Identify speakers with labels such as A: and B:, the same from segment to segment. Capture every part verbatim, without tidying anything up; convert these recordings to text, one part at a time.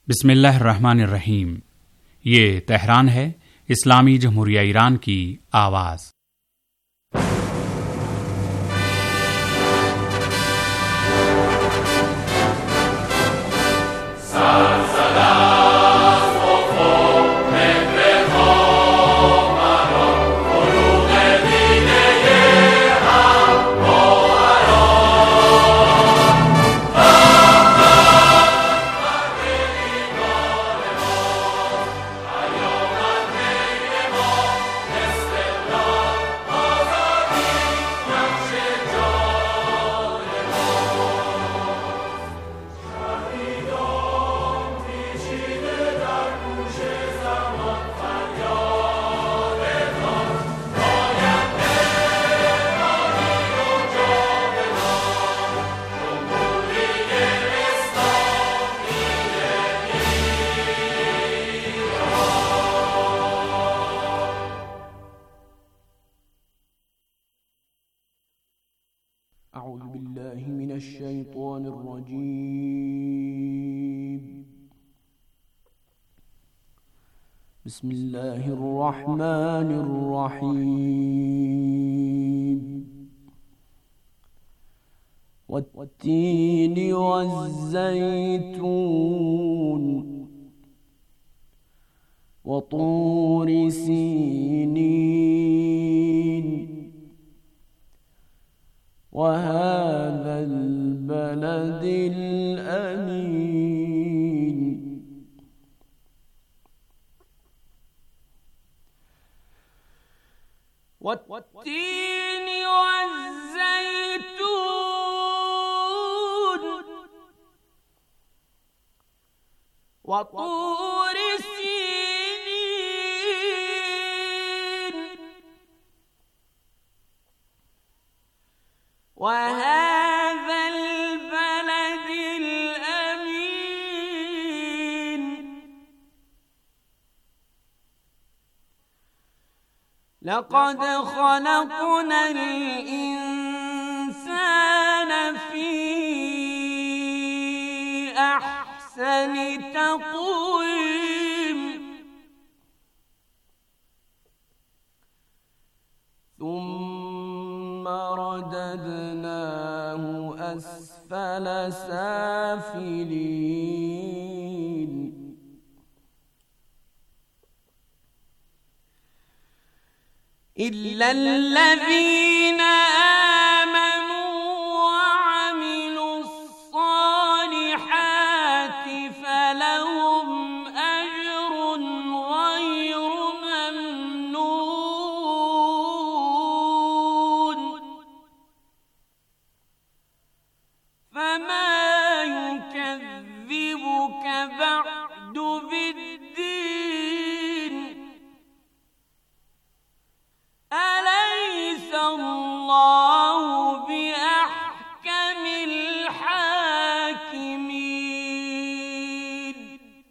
A: بسم اللہ الرحمن الرحیم۔ یہ تہران ہے، اسلامی جمہوریہ ایران کی آواز۔
B: أعوذ بالله من الشيطان الرجيم. بسم الله الرحمن الرحيم. والتين والزيتون وطور سينين وهذا البلد الأمين. والتين والزيتون وطور سينين وهذا البلد الأمين. لقد خلقنا الإنسان في أحسن تقويم ثم رددناه أسفل سافلين. إلا الذين آمنوا وعملوا الصالحات فلهم أجر غير ممنون. فما يكذبك بعد بالدين. أليس الله بأحكم الحاكمين.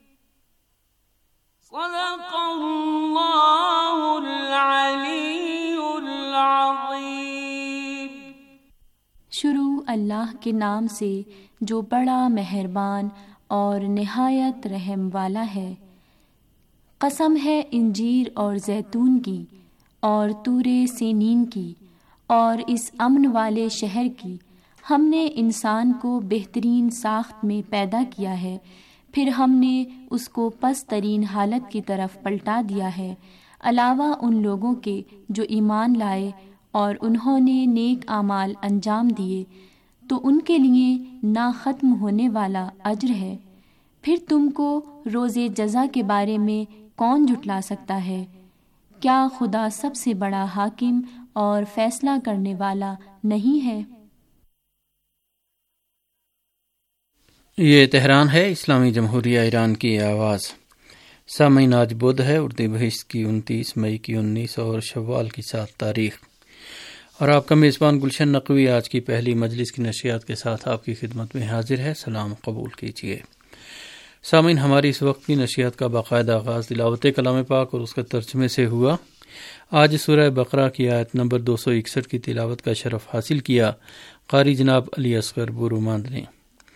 B: صدق الله العلي العظيم.
C: شروع اللہ کے نام سے جو بڑا مہربان اور نہایت رحم والا ہے۔ قسم ہے انجیر اور زیتون کی اور طور سینین کی اور اس امن والے شہر کی۔ ہم نے انسان کو بہترین ساخت میں پیدا کیا ہے، پھر ہم نے اس کو پست ترین حالت کی طرف پلٹا دیا ہے، علاوہ ان لوگوں کے جو ایمان لائے اور انہوں نے نیک اعمال انجام دیے تو ان کے لیے نہ ختم ہونے والا اجر ہے۔ پھر تم کو روز جزا کے بارے میں کون جھٹلا سکتا ہے؟ کیا خدا سب سے بڑا حاکم اور فیصلہ کرنے والا نہیں ہے؟
D: یہ تہران ہے، اسلامی جمہوریہ ایران کی آواز۔ سامعین، آج بدھ ہے، اردو بہشت کی انتیس مئی کی انیس اور شوال کی سات تاریخ، اور آپ کا میزبان گلشن نقوی آج کی پہلی مجلس کی نشریات کے ساتھ آپ کی خدمت میں حاضر ہے۔ سلام قبول کیجیے۔ سامعین، ہماری اس وقت کی نشریات کا باقاعدہ آغاز تلاوت کلام پاک اور اس کے ترجمے سے ہوا۔ آج سورہ بقرہ کی آیت نمبر دو سو اکسٹھ کی تلاوت کا شرف حاصل کیا قاری جناب علی اصغر بوروماند نے۔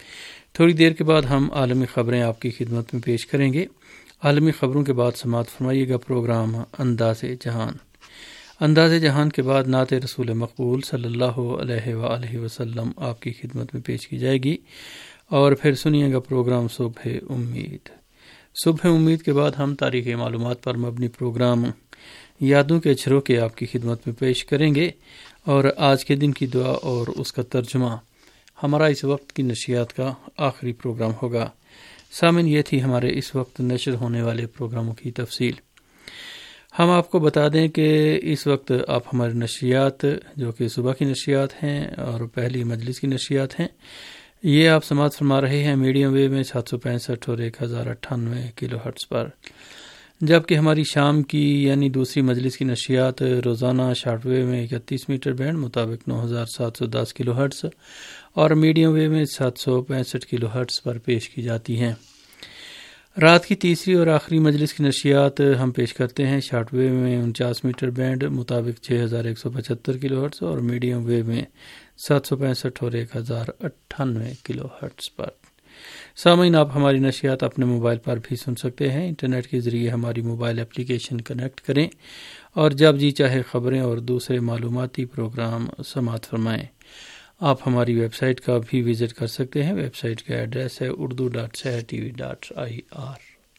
D: تھوڑی دیر کے بعد ہم عالمی خبریں آپ کی خدمت میں پیش کریں گے۔ عالمی خبروں کے بعد سماعت فرمائیے گا پروگرام انداز جہان۔ انداز جہان کے بعد نعت رسول مقبول صلی اللہ علیہ وآلہ وسلم آپ کی خدمت میں پیش کی جائے گی، اور پھر سنیے گا پروگرام صبح امید۔ صبح امید کے بعد ہم تاریخی معلومات پر مبنی پروگرام یادوں کے جھروکے آپ کی خدمت میں پیش کریں گے، اور آج کے دن کی دعا اور اس کا ترجمہ ہمارا اس وقت کی نشریات کا آخری پروگرام ہوگا۔ سامعین، یہ تھی ہمارے اس وقت نشر ہونے والے پروگراموں کی تفصیل۔ ہم آپ کو بتا دیں کہ اس وقت آپ ہمارے نشریات جو کہ صبح کی نشریات ہیں اور پہلی مجلس کی نشریات ہیں، یہ آپ سماعت فرما رہے ہیں میڈیم ویو میں سات سو پینسٹھ اور ایک ہزار اٹھانوے کلو ہرٹز پر، جبکہ ہماری شام کی یعنی دوسری مجلس کی نشریات روزانہ شارٹ ویو میں اکتیس میٹر بینڈ مطابق نو ہزار سات سو دس کلو ہرٹز اور میڈیم ویو میں سات سو پینسٹھ کلو ہرٹز پر پیش کی جاتی ہیں۔ رات کی تیسری اور آخری مجلس کی نشریات ہم پیش کرتے ہیں شارٹ ویو میں انچاس میٹر بینڈ مطابق چھ ہزار ایک سو پچہتر کلو ہرٹز اور میڈیم ویو میں سات سو پینسٹھ اور ایک ہزار اٹھانوے کلو ہرٹز پر۔ سامعین، آپ ہماری نشریات اپنے موبائل پر بھی سن سکتے ہیں۔ انٹرنیٹ کے ذریعے ہماری موبائل اپلیکیشن کنیکٹ کریں اور جب جی چاہے خبریں اور دوسرے معلوماتی پروگرام سماعت فرمائیں۔ آپ ہماری ویب سائٹ کا بھی وزٹ کر سکتے ہیں۔ ویب سائٹ کا ایڈریس ہے Urdu dot Sahar T V dot I R.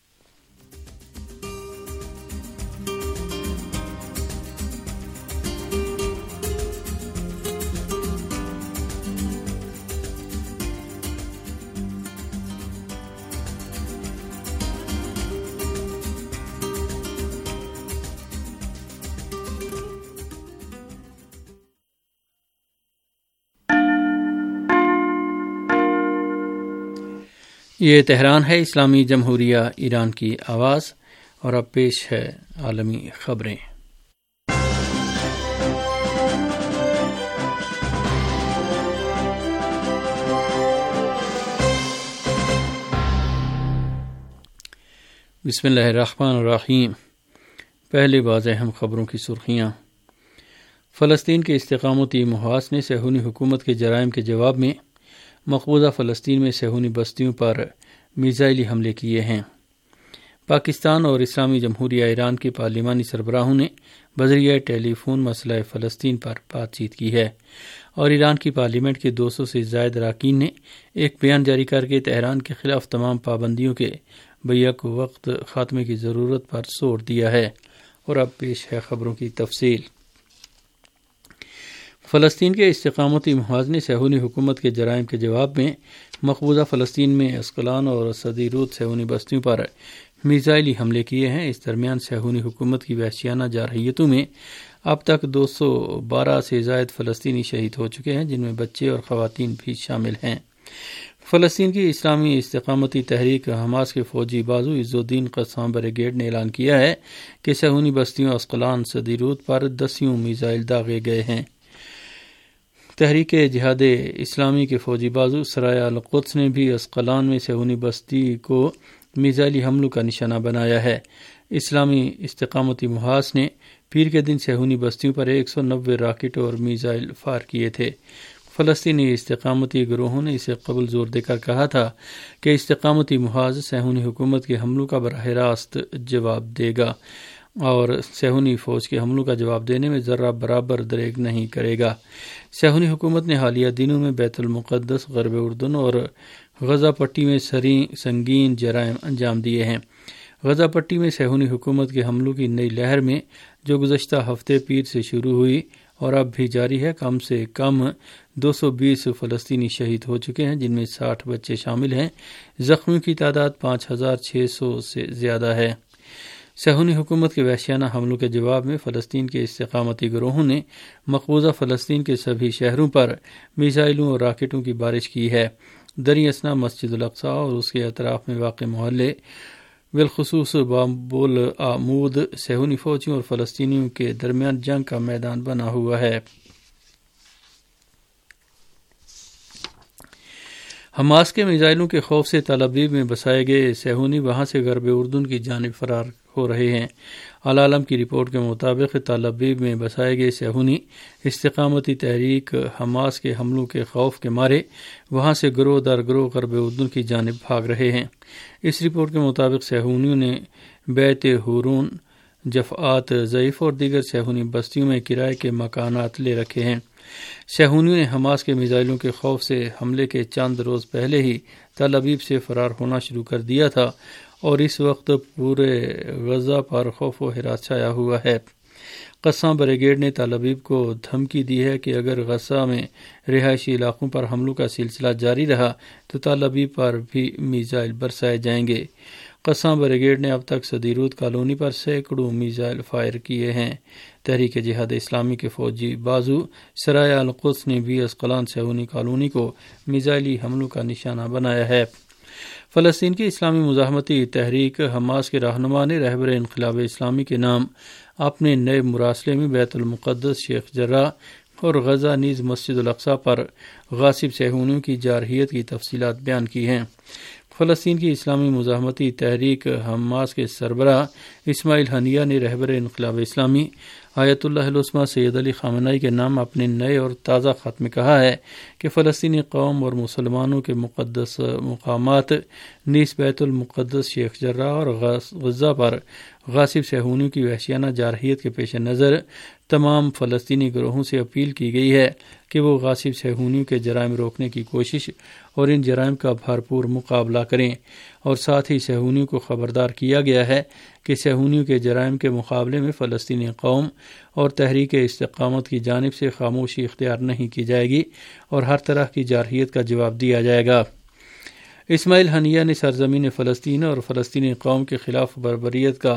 D: یہ تہران ہے، اسلامی جمہوریہ ایران کی آواز، اور اب پیش ہے عالمی خبریں۔ بسم اللہ الرحمن الرحیم۔ پہلے بعض اہم خبروں کی سرخیاں۔ فلسطین کے استقامتی محاذ نے صہیونی حکومت کے جرائم کے جواب میں مقبوضہ فلسطین میں صہیونی بستیوں پر میزائلی حملے کیے ہیں۔ پاکستان اور اسلامی جمہوریہ ایران کے پارلیمانی سربراہوں نے بذریعہ ٹیلی فون مسئلہ فلسطین پر بات چیت کی ہے، اور ایران کی پارلیمنٹ کے دو سو سے زائد اراکین نے ایک بیان جاری کر کے تہران کے خلاف تمام پابندیوں کے بیک وقت خاتمے کی ضرورت پر زور دیا ہے۔ اور اب پیش ہے خبروں کی تفصیل۔ فلسطین کے استقامتی محاذ نے صہیونی حکومت کے جرائم کے جواب میں مقبوضہ فلسطین میں اسقلان اور صدیرود صہیونی بستیوں پر میزائلی حملے کیے ہیں۔ اس درمیان صہیونی حکومت کی وحشیانہ جارحیتوں میں اب تک دو سو بارہ سے زائد فلسطینی شہید ہو چکے ہیں، جن میں بچے اور خواتین بھی شامل ہیں۔ فلسطین کی اسلامی استقامتی تحریک حماس کے فوجی بازو عز الدین قسام بریگیڈ نے اعلان کیا ہے کہ صہیونی بستیوں اسقلان صدیرود پر دسیوں میزائل داغے گئے ہیں۔ تحریک جہاد اسلامی کے فوجی بازو سرائے القدس نے بھی اسقلان میں صہیونی بستی کو میزائلی حملوں کا نشانہ بنایا ہے۔ اسلامی استقامتی محاذ نے پیر کے دن صہیونی بستیوں پر ایک سو نوے راکٹ اور میزائل فائر کیے تھے۔ فلسطینی استقامتی گروہوں نے اسے قبل زور دے کر کہا تھا کہ استقامتی محاذ صہیونی حکومت کے حملوں کا براہ راست جواب دے گا اور صہیونی فوج کے حملوں کا جواب دینے میں ذرہ برابر دریغ نہیں کرے گا۔ صہیونی حکومت نے حالیہ دنوں میں بیت المقدس، غرب اردن اور غزہ پٹی میں سنگین جرائم انجام دیے ہیں۔ غزہ پٹی میں صہیونی حکومت کے حملوں کی نئی لہر میں جو گزشتہ ہفتے پیر سے شروع ہوئی اور اب بھی جاری ہے، کم سے کم دو سو بیس فلسطینی شہید ہو چکے ہیں، جن میں ساٹھ بچے شامل ہیں۔ زخمیوں کی تعداد پانچ ہزار چھ سو سے زیادہ ہے۔ صہیونی حکومت کے وحشیانہ حملوں کے جواب میں فلسطین کے استقامتی گروہوں نے مقبوضہ فلسطین کے سبھی شہروں پر میزائلوں اور راکٹوں کی بارش کی ہے۔ دریں اثنا مسجد الاقصی اور اس کے اطراف میں واقع محلے بالخصوص باب العمود صہیونی فوجیوں اور فلسطینیوں کے درمیان جنگ کا میدان بنا ہوا ہے۔ حماس کے میزائلوں کے خوف سے تل ابیب میں بسائے گئے صہیونی وہاں سے غرب اردن کی جانب فرار ہو رہے ہیں۔ العالم کی رپورٹ کے مطابق تل ابیب میں بسائے گئے صہیونی استقامتی تحریک حماس کے حملوں کے خوف کے مارے وہاں سے گروہ در گروہ غرب اردن کی جانب بھاگ رہے ہیں۔ اس رپورٹ کے مطابق صہیونیوں نے بیت ہورون، جفعات ضعیف اور دیگر صہیونی بستیوں میں کرائے کے مکانات لے رکھے ہیں۔ صہیونیوں نے حماس کے میزائلوں کے خوف سے حملے کے چند روز پہلے ہی تل ابیب سے فرار ہونا شروع کر دیا تھا اور اس وقت پورے غزہ پر خوف و ہراس چھایا ہوا ہے۔ قسام بریگیڈ نے تل ابیب کو دھمکی دی ہے کہ اگر غزہ میں رہائشی علاقوں پر حملوں کا سلسلہ جاری رہا تو تل ابیب پر بھی میزائل برسائے جائیں گے۔ قسام بریگیڈ نے اب تک صدیرود کالونی پر سینکڑوں میزائل فائر کیے ہیں۔ تحریک جہاد اسلامی کے فوجی بازو سرائے القدس نے بھی اسقلان صہیونی کالونی کو میزائلی حملوں کا نشانہ بنایا ہے۔ فلسطین کی اسلامی مزاحمتی تحریک حماس کے رہنما نے رہبر انقلاب اسلامی کے نام اپنے نئے مراسلے میں بیت المقدس، شیخ جراح اور غزہ نیز مسجد الاقصی پر غاصب صہیونیوں کی جارحیت کی تفصیلات بیان کی ہیں۔ فلسطین کی اسلامی مزاحمتی تحریک حماس کے سربراہ اسماعیل ہنیہ نے رہبر انقلاب اسلامی آیت اللہ العظمیٰ سید علی خامنہئی کے نام اپنے نئے اور تازہ خط میں کہا ہے کہ فلسطینی قوم اور مسلمانوں کے مقدس مقامات نیز بیت المقدس، شیخ جراح اور غزہ پر غاصب صہیونیوں کی وحشیانہ جارحیت کے پیش نظر تمام فلسطینی گروہوں سے اپیل کی گئی ہے کہ وہ غاصب صہیونیوں کے جرائم روکنے کی کوشش اور ان جرائم کا بھرپور مقابلہ کریں، اور ساتھ ہی صہیونیوں کو خبردار کیا گیا ہے کہ صہیونیوں کے جرائم کے مقابلے میں فلسطینی قوم اور تحریک استقامت کی جانب سے خاموشی اختیار نہیں کی جائے گی اور ہر طرح کی جارحیت کا جواب دیا جائے گا۔ اسماعیل ہنیہ نے سرزمین فلسطین اور فلسطینی قوم کے خلاف بربریت کا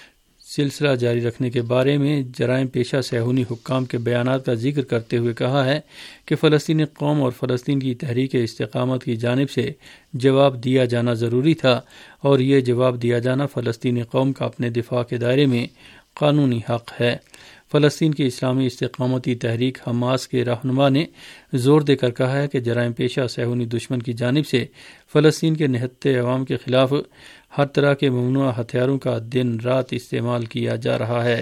D: سلسلہ جاری رکھنے کے بارے میں جرائم پیشہ صہیونی حکام کے بیانات کا ذکر کرتے ہوئے کہا ہے کہ فلسطینی قوم اور فلسطین کی تحریک استقامت کی جانب سے جواب دیا جانا ضروری تھا، اور یہ جواب دیا جانا فلسطینی قوم کا اپنے دفاع کے دائرے میں قانونی حق ہے۔ فلسطین کی اسلامی استقامتی تحریک حماس کے رہنما نے زور دے کر کہا ہے کہ جرائم پیشہ صہیونی دشمن کی جانب سے فلسطین کے نہتے عوام کے خلاف ہر طرح کے ممنوع ہتھیاروں کا دن رات استعمال کیا جا رہا ہے۔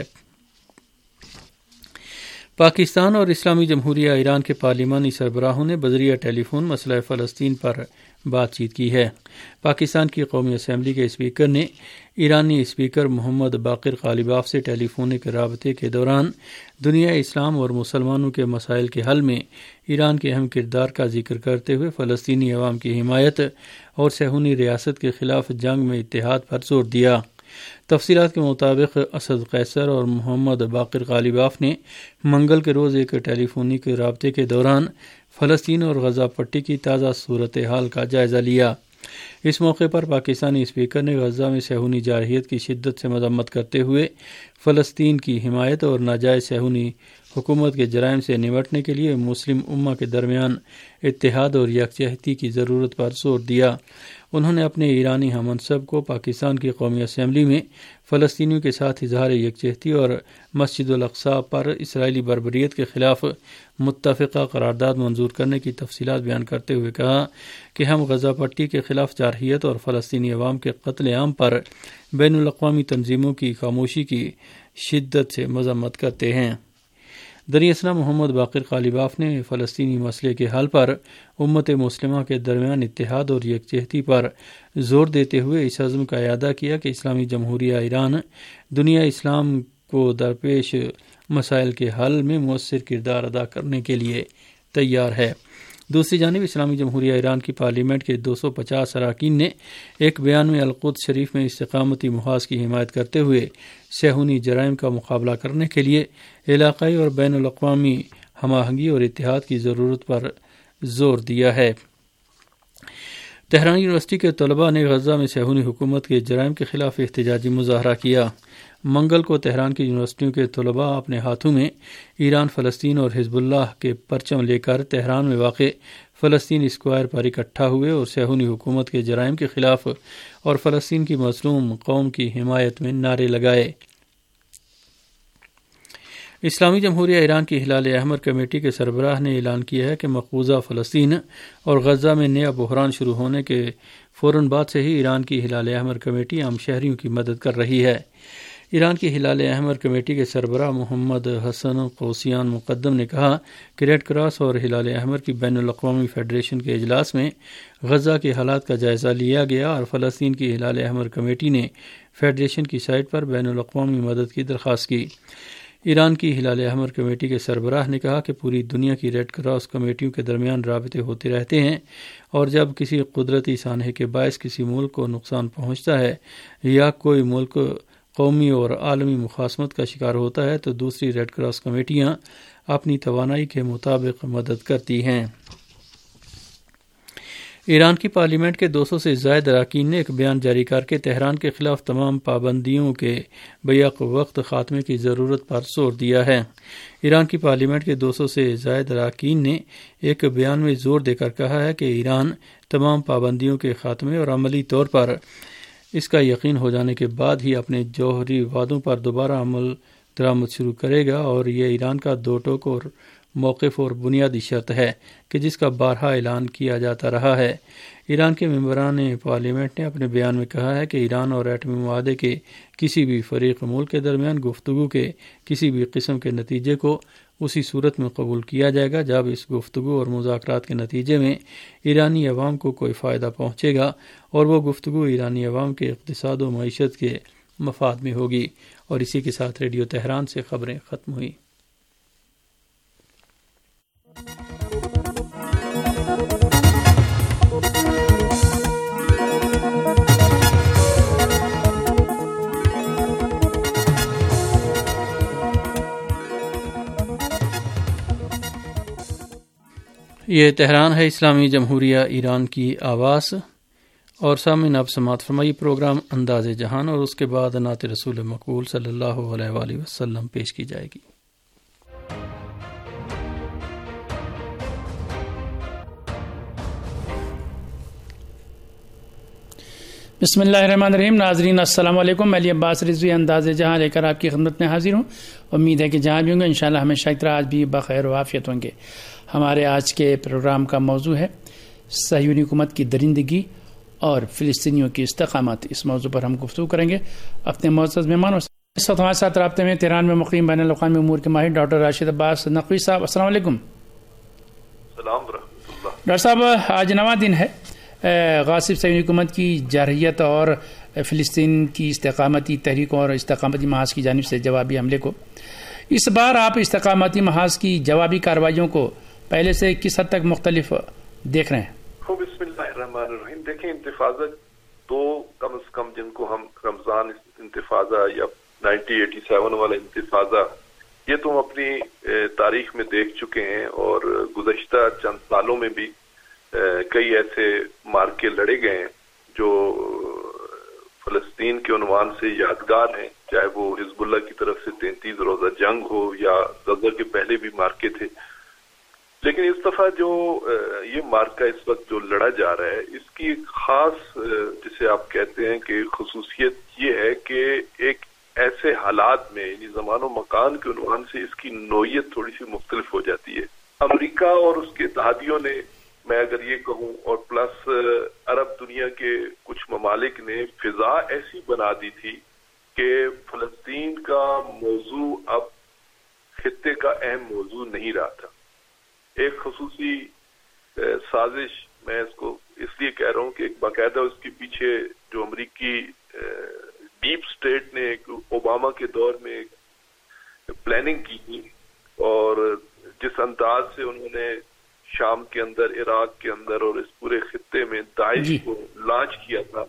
D: پاکستان اور اسلامی جمہوریہ ایران کے پارلیمانی سربراہوں نے بذریعہ ٹیلی فون مسئلہ فلسطین پر بات چیت کی ہے۔ پاکستان کی قومی اسمبلی کے اسپیکر نے ایرانی اسپیکر محمد باقر غالباف سے ٹیلی فونک رابطے کے دوران دنیا اسلام اور مسلمانوں کے مسائل کے حل میں ایران کے اہم کردار کا ذکر کرتے ہوئے فلسطینی عوام کی حمایت اور صہیونی ریاست کے خلاف جنگ میں اتحاد پر زور دیا۔ تفصیلات کے مطابق اسد قیصر اور محمد باقر غالباف نے منگل کے روز ایک ٹیلی فونک رابطے کے دوران فلسطین اور غزہ پٹی کی تازہ صورتحال کا جائزہ لیا۔ اس موقع پر پاکستانی اسپیکر نے غزہ میں صہیونی جارحیت کی شدت سے مذمت کرتے ہوئے فلسطین کی حمایت اور ناجائز صہیونی حکومت کے جرائم سے نمٹنے کے لیے مسلم امہ کے درمیان اتحاد اور یکجہتی کی ضرورت پر زور دیا۔ انہوں نے اپنے ایرانی ہم منصب کو پاکستان کی قومی اسمبلی میں فلسطینیوں کے ساتھ اظہار یکجہتی اور مسجد الاقصی پر اسرائیلی بربریت کے خلاف متفقہ قرارداد منظور کرنے کی تفصیلات بیان کرتے ہوئے کہا کہ ہم غزہ پٹی کے خلاف جارحیت اور فلسطینی عوام کے قتل عام پر بین الاقوامی تنظیموں کی خاموشی کی شدت سے مذمت کرتے ہیں۔ دریں اثنا محمد باقر غالباف نے فلسطینی مسئلے کے حل پر امت مسلمہ کے درمیان اتحاد اور یکجہتی پر زور دیتے ہوئے اس عزم کا اعادہ کیا کہ اسلامی جمہوریہ ایران دنیا اسلام کو درپیش مسائل کے حل میں مؤثر کردار ادا کرنے کے لیے تیار ہے۔ دوسری جانب اسلامی جمہوریہ ایران کی پارلیمنٹ کے دو سو پچاس اراکین نے ایک بیان میں القدس شریف میں استقامتی محاذ کی حمایت کرتے ہوئے صہیونی جرائم کا مقابلہ کرنے کے لیے علاقائی اور بین الاقوامی ہم آہنگی اور اتحاد کی ضرورت پر زور دیا ہے۔ تہران یونیورسٹی کے طلباء نے غزہ میں صہیونی حکومت کے جرائم کے خلاف احتجاجی مظاہرہ کیا۔ منگل کو تہران کی یونیورسٹیوں کے طلباء اپنے ہاتھوں میں ایران، فلسطین اور حزب اللہ کے پرچم لے کر تہران میں واقع فلسطین اسکوائر پر اکٹھا ہوئے اور صہیونی حکومت کے جرائم کے خلاف اور فلسطین کی مظلوم قوم کی حمایت میں نعرے لگائے۔ اسلامی جمہوریہ ایران کی ہلال احمر کمیٹی کے سربراہ نے اعلان کیا ہے کہ مقبوضہ فلسطین اور غزہ میں نیا بحران شروع ہونے کے فوراً بعد سے ہی ایران کی ہلال احمر کمیٹی عام شہریوں کی مدد کر رہی ہے۔ ایران کی ہلال احمر کمیٹی کے سربراہ محمد حسن قوسیان مقدم نے کہا کہ ریڈ کراس اور ہلال احمر کی بین الاقوامی فیڈریشن کے اجلاس میں غزہ کے حالات کا جائزہ لیا گیا اور فلسطین کی ہلال احمر کمیٹی نے فیڈریشن کی سائٹ پر بین الاقوامی مدد کی درخواست کی۔ ایران کی ہلال احمر کمیٹی کے سربراہ نے کہا کہ پوری دنیا کی ریڈ کراس کمیٹیوں کے درمیان رابطے ہوتے رہتے ہیں اور جب کسی قدرتی سانحے کے باعث کسی ملک کو نقصان پہنچتا ہے یا کوئی ملک قومی اور عالمی مخاصمت کا شکار ہوتا ہے تو دوسری ریڈ کراس کمیٹیاں اپنی توانائی کے مطابق مدد کرتی ہیں۔ ایران کی پارلیمنٹ کے دو سو سے زائد اراکین نے ایک بیان جاری کر کے تہران کے خلاف تمام پابندیوں کے بیک وقت خاتمے کی ضرورت پر زور دیا ہے۔ ایران کی پارلیمنٹ کے دو سو سے زائد اراکین نے ایک بیان میں زور دے کر کہا ہے کہ ایران تمام پابندیوں کے خاتمے اور عملی طور پر اس کا یقین ہو جانے کے بعد ہی اپنے جوہری وعدوں پر دوبارہ عمل درآمد شروع کرے گا اور یہ ایران کا دو ٹوک اور موقف اور بنیادی شرط ہے کہ جس کا بارہا اعلان کیا جاتا رہا ہے۔ ایران کے ممبران پارلیمنٹ نے اپنے بیان میں کہا ہے کہ ایران اور ایٹمی معاہدے کے کسی بھی فریق ملک کے درمیان گفتگو کے کسی بھی قسم کے نتیجے کو اسی صورت میں قبول کیا جائے گا جب اس گفتگو اور مذاکرات کے نتیجے میں ایرانی عوام کو کوئی فائدہ پہنچے گا اور وہ گفتگو ایرانی عوام کے اقتصاد و معیشت کے مفاد میں ہوگی۔ اور اسی کے ساتھ ریڈیو تہران سے خبریں ختم ہوئیں۔ یہ تہران ہے، اسلامی جمہوریہ ایران کی آواز۔ اور سامعین اب سماعت فرمائی پروگرام انداز جہان اور اس کے بعد نعت رسول مقبول صلی اللہ علیہ وآلہ وسلم پیش کی جائے گی۔
E: بسم اللہ الرحمن الرحیم۔ ناظرین السلام علیکم، میں علی عباس رضوی انداز جہاں لے کر آپ کی خدمت میں حاضر ہوں۔ امید ہے کہ جہاں بھی ہوں گے انشاءاللہ ہمیشہ کی طرح آج بھی بخیر و عافیت ہوں گے۔ ہمارے آج کے پروگرام کا موضوع ہے صہیونی حکومت کی درندگی اور فلسطینیوں کی استقامت۔ اس موضوع پر ہم گفتگو کریں گے اپنے معزز مہمان اور اس وقت ہمارے ساتھ رابطے میں تہران میں مقیم بین الاقوامی امور کے ماہر ڈاکٹر راشد عباس نقوی صاحب۔ السلام علیکم۔
F: السلام ورحمۃ اللہ۔
E: ڈاکٹر صاحب، آج نواں دن ہے غاصب صہیونی حکومت کی جارحیت اور فلسطین کی استقامتی تحریکوں اور استقامتی محاذ کی جانب سے جوابی حملے کو، اس بار آپ استقامتی محاذ کی جوابی کارروائیوں کو پہلے سے کس حد تک مختلف دیکھ رہے ہیں؟
F: بسم اللہ الرحمن الرحیم۔ دیکھیں، انتفاضہ دو کم از کم جن کو ہم رمضان انتفاضہ یا نائنٹین ایٹی سیون والا انتفاضہ، یہ تو ہم اپنی تاریخ میں دیکھ چکے ہیں اور گزشتہ چند سالوں میں بھی کئی ایسے مارکے لڑے گئے ہیں جو فلسطین کے عنوان سے یادگار ہیں، چاہے وہ حزب اللہ کی طرف سے تینتیس روزہ جنگ ہو یا غزہ کے پہلے بھی مارکے تھے۔ لیکن اس دفعہ جو یہ مارکہ اس وقت جو لڑا جا رہا ہے، اس کی ایک خاص جسے آپ کہتے ہیں کہ خصوصیت یہ ہے کہ ایک ایسے حالات میں یعنی زمان و مکان کے عنوان سے اس کی نوعیت تھوڑی سی مختلف ہو جاتی ہے۔ امریکہ اور اس کے اتحادیوں نے، میں اگر یہ کہوں، اور پلس عرب دنیا کے کچھ ممالک نے فضا ایسی بنا دی تھی کہ فلسطین کا موضوع اب خطے کا اہم موضوع نہیں رہا تھا۔ ایک خصوصی سازش، میں اس کو اس لیے کہہ رہا ہوں کہ ایک باقاعدہ اس کے پیچھے جو امریکی ڈیپ سٹیٹ نے ایک اوباما کے دور میں پلاننگ کی تھی اور جس انداز سے انہوں نے شام کے اندر، عراق کے اندر اور اس پورے خطے میں داعش کو لانچ کیا تھا،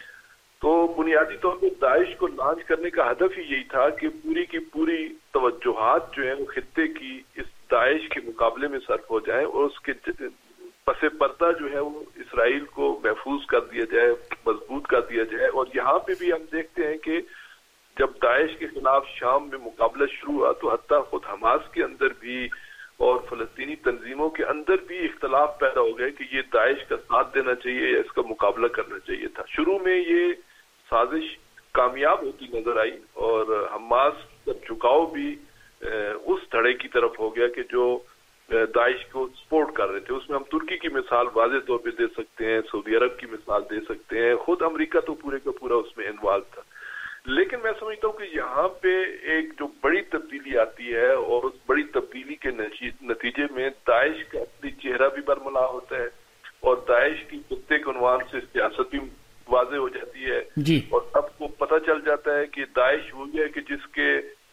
F: تو بنیادی طور پہ داعش کو لانچ کرنے کا ہدف ہی یہی تھا کہ پوری کی پوری توجہات جو ہیں وہ خطے کی اس داعش کے مقابلے میں صرف ہو جائیں اور اس کے پس پردہ جو ہے وہ اسرائیل کو محفوظ کر دیا جائے، مضبوط کر دیا جائے۔ اور یہاں پہ بھی ہم دیکھتے ہیں کہ جب داعش کے خلاف شام میں مقابلہ شروع ہوا تو حتیٰ خود حماس کے اندر بھی اور فلسطینی تنظیموں کے اندر بھی اختلاف پیدا ہو گئے کہ یہ داعش کا ساتھ دینا چاہیے یا اس کا مقابلہ کرنا چاہیے تھا۔ شروع میں یہ سازش کامیاب ہوتی نظر آئی اور حماس کا جھکاؤ بھی اس دھڑے کی طرف ہو گیا کہ جو داعش کو سپورٹ کر رہے تھے. اس میں ہم ترکی کی مثال واضح طور پہ دے سکتے ہیں, سعودی عرب کی مثال دے سکتے ہیں, خود امریکہ تو پورے کا پورا اس میں انوالو تھا. لیکن میں سمجھتا ہوں کہ یہاں پہ ایک جو بڑی تبدیلی آتی ہے اور اس بڑی تبدیلی کے نتیجے میں داعش کا اصلی چہرہ بھی برملا ہوتا ہے اور داعش کی کتے کے عنوان سے سیاست بھی واضح ہو جاتی ہے
E: جی. اور
F: سب کو پتہ چل جاتا ہے کہ داعش وہی ہے کہ جس کے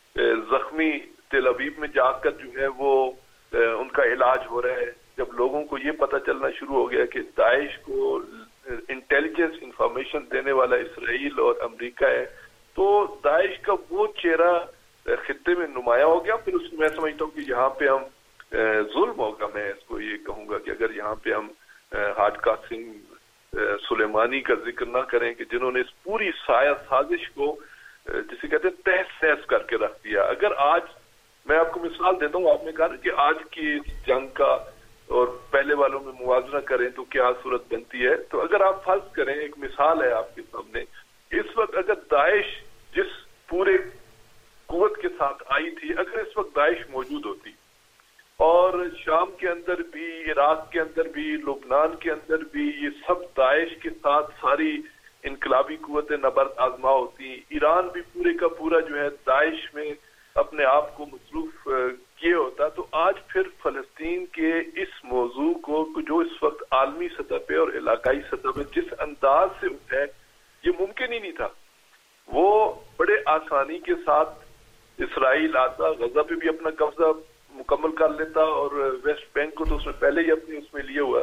F: زخمی تل ابیب میں جا کر جو ہے وہ ان کا علاج ہو رہا ہے. جب لوگوں کو یہ پتہ چلنا شروع ہو گیا کہ داعش کو انٹیلیجنس انفارمیشن دینے والا اسرائیل اور امریکہ ہے, تو داعش کا وہ چہرہ خطے میں نمایاں ہو گیا. پھر اس میں میں سمجھتا ہوں کہ یہاں پہ ہم ظلم ہوگا, میں اس کو یہ کہوں گا کہ اگر یہاں پہ ہم حاج قاسم سلیمانی کا ذکر نہ کریں کہ جنہوں نے اس پوری سایہ سازش کو جسے کہتے ہیں تہس نہس کر کے رکھ دیا. اگر آج میں آپ کو مثال دیتا ہوں, آپ نے کہا کہ آج کی جنگ کا اور پہلے والوں میں موازنہ کریں تو کیا صورت بنتی ہے. تو اگر آپ فرض کریں, ایک مثال ہے آپ کے سامنے, اس وقت اگر داعش جس پورے قوت کے ساتھ آئی تھی, اگر اس وقت داعش موجود ہوتی اور شام کے اندر بھی, عراق کے اندر بھی, لبنان کے اندر بھی یہ سب داعش کے ساتھ ساری انقلابی قوتیں نبرد آزما ہوتی, ایران بھی پورے کا پورا جو ہے داعش میں اپنے آپ کو مصروف کیے ہوتا, تو آج پھر فلسطین کے اس موضوع کو جو اس وقت عالمی سطح پہ اور علاقائی سطح پہ جس انداز سے اٹھا ہے, یہ ممکن ہی نہیں تھا. وہ بڑے آسانی کے ساتھ اسرائیل آتا, غزہ پہ بھی اپنا قبضہ مکمل کر لیتا اور ویسٹ بینک کو تو اس میں پہلے ہی اپنی اس میں لیے ہوا.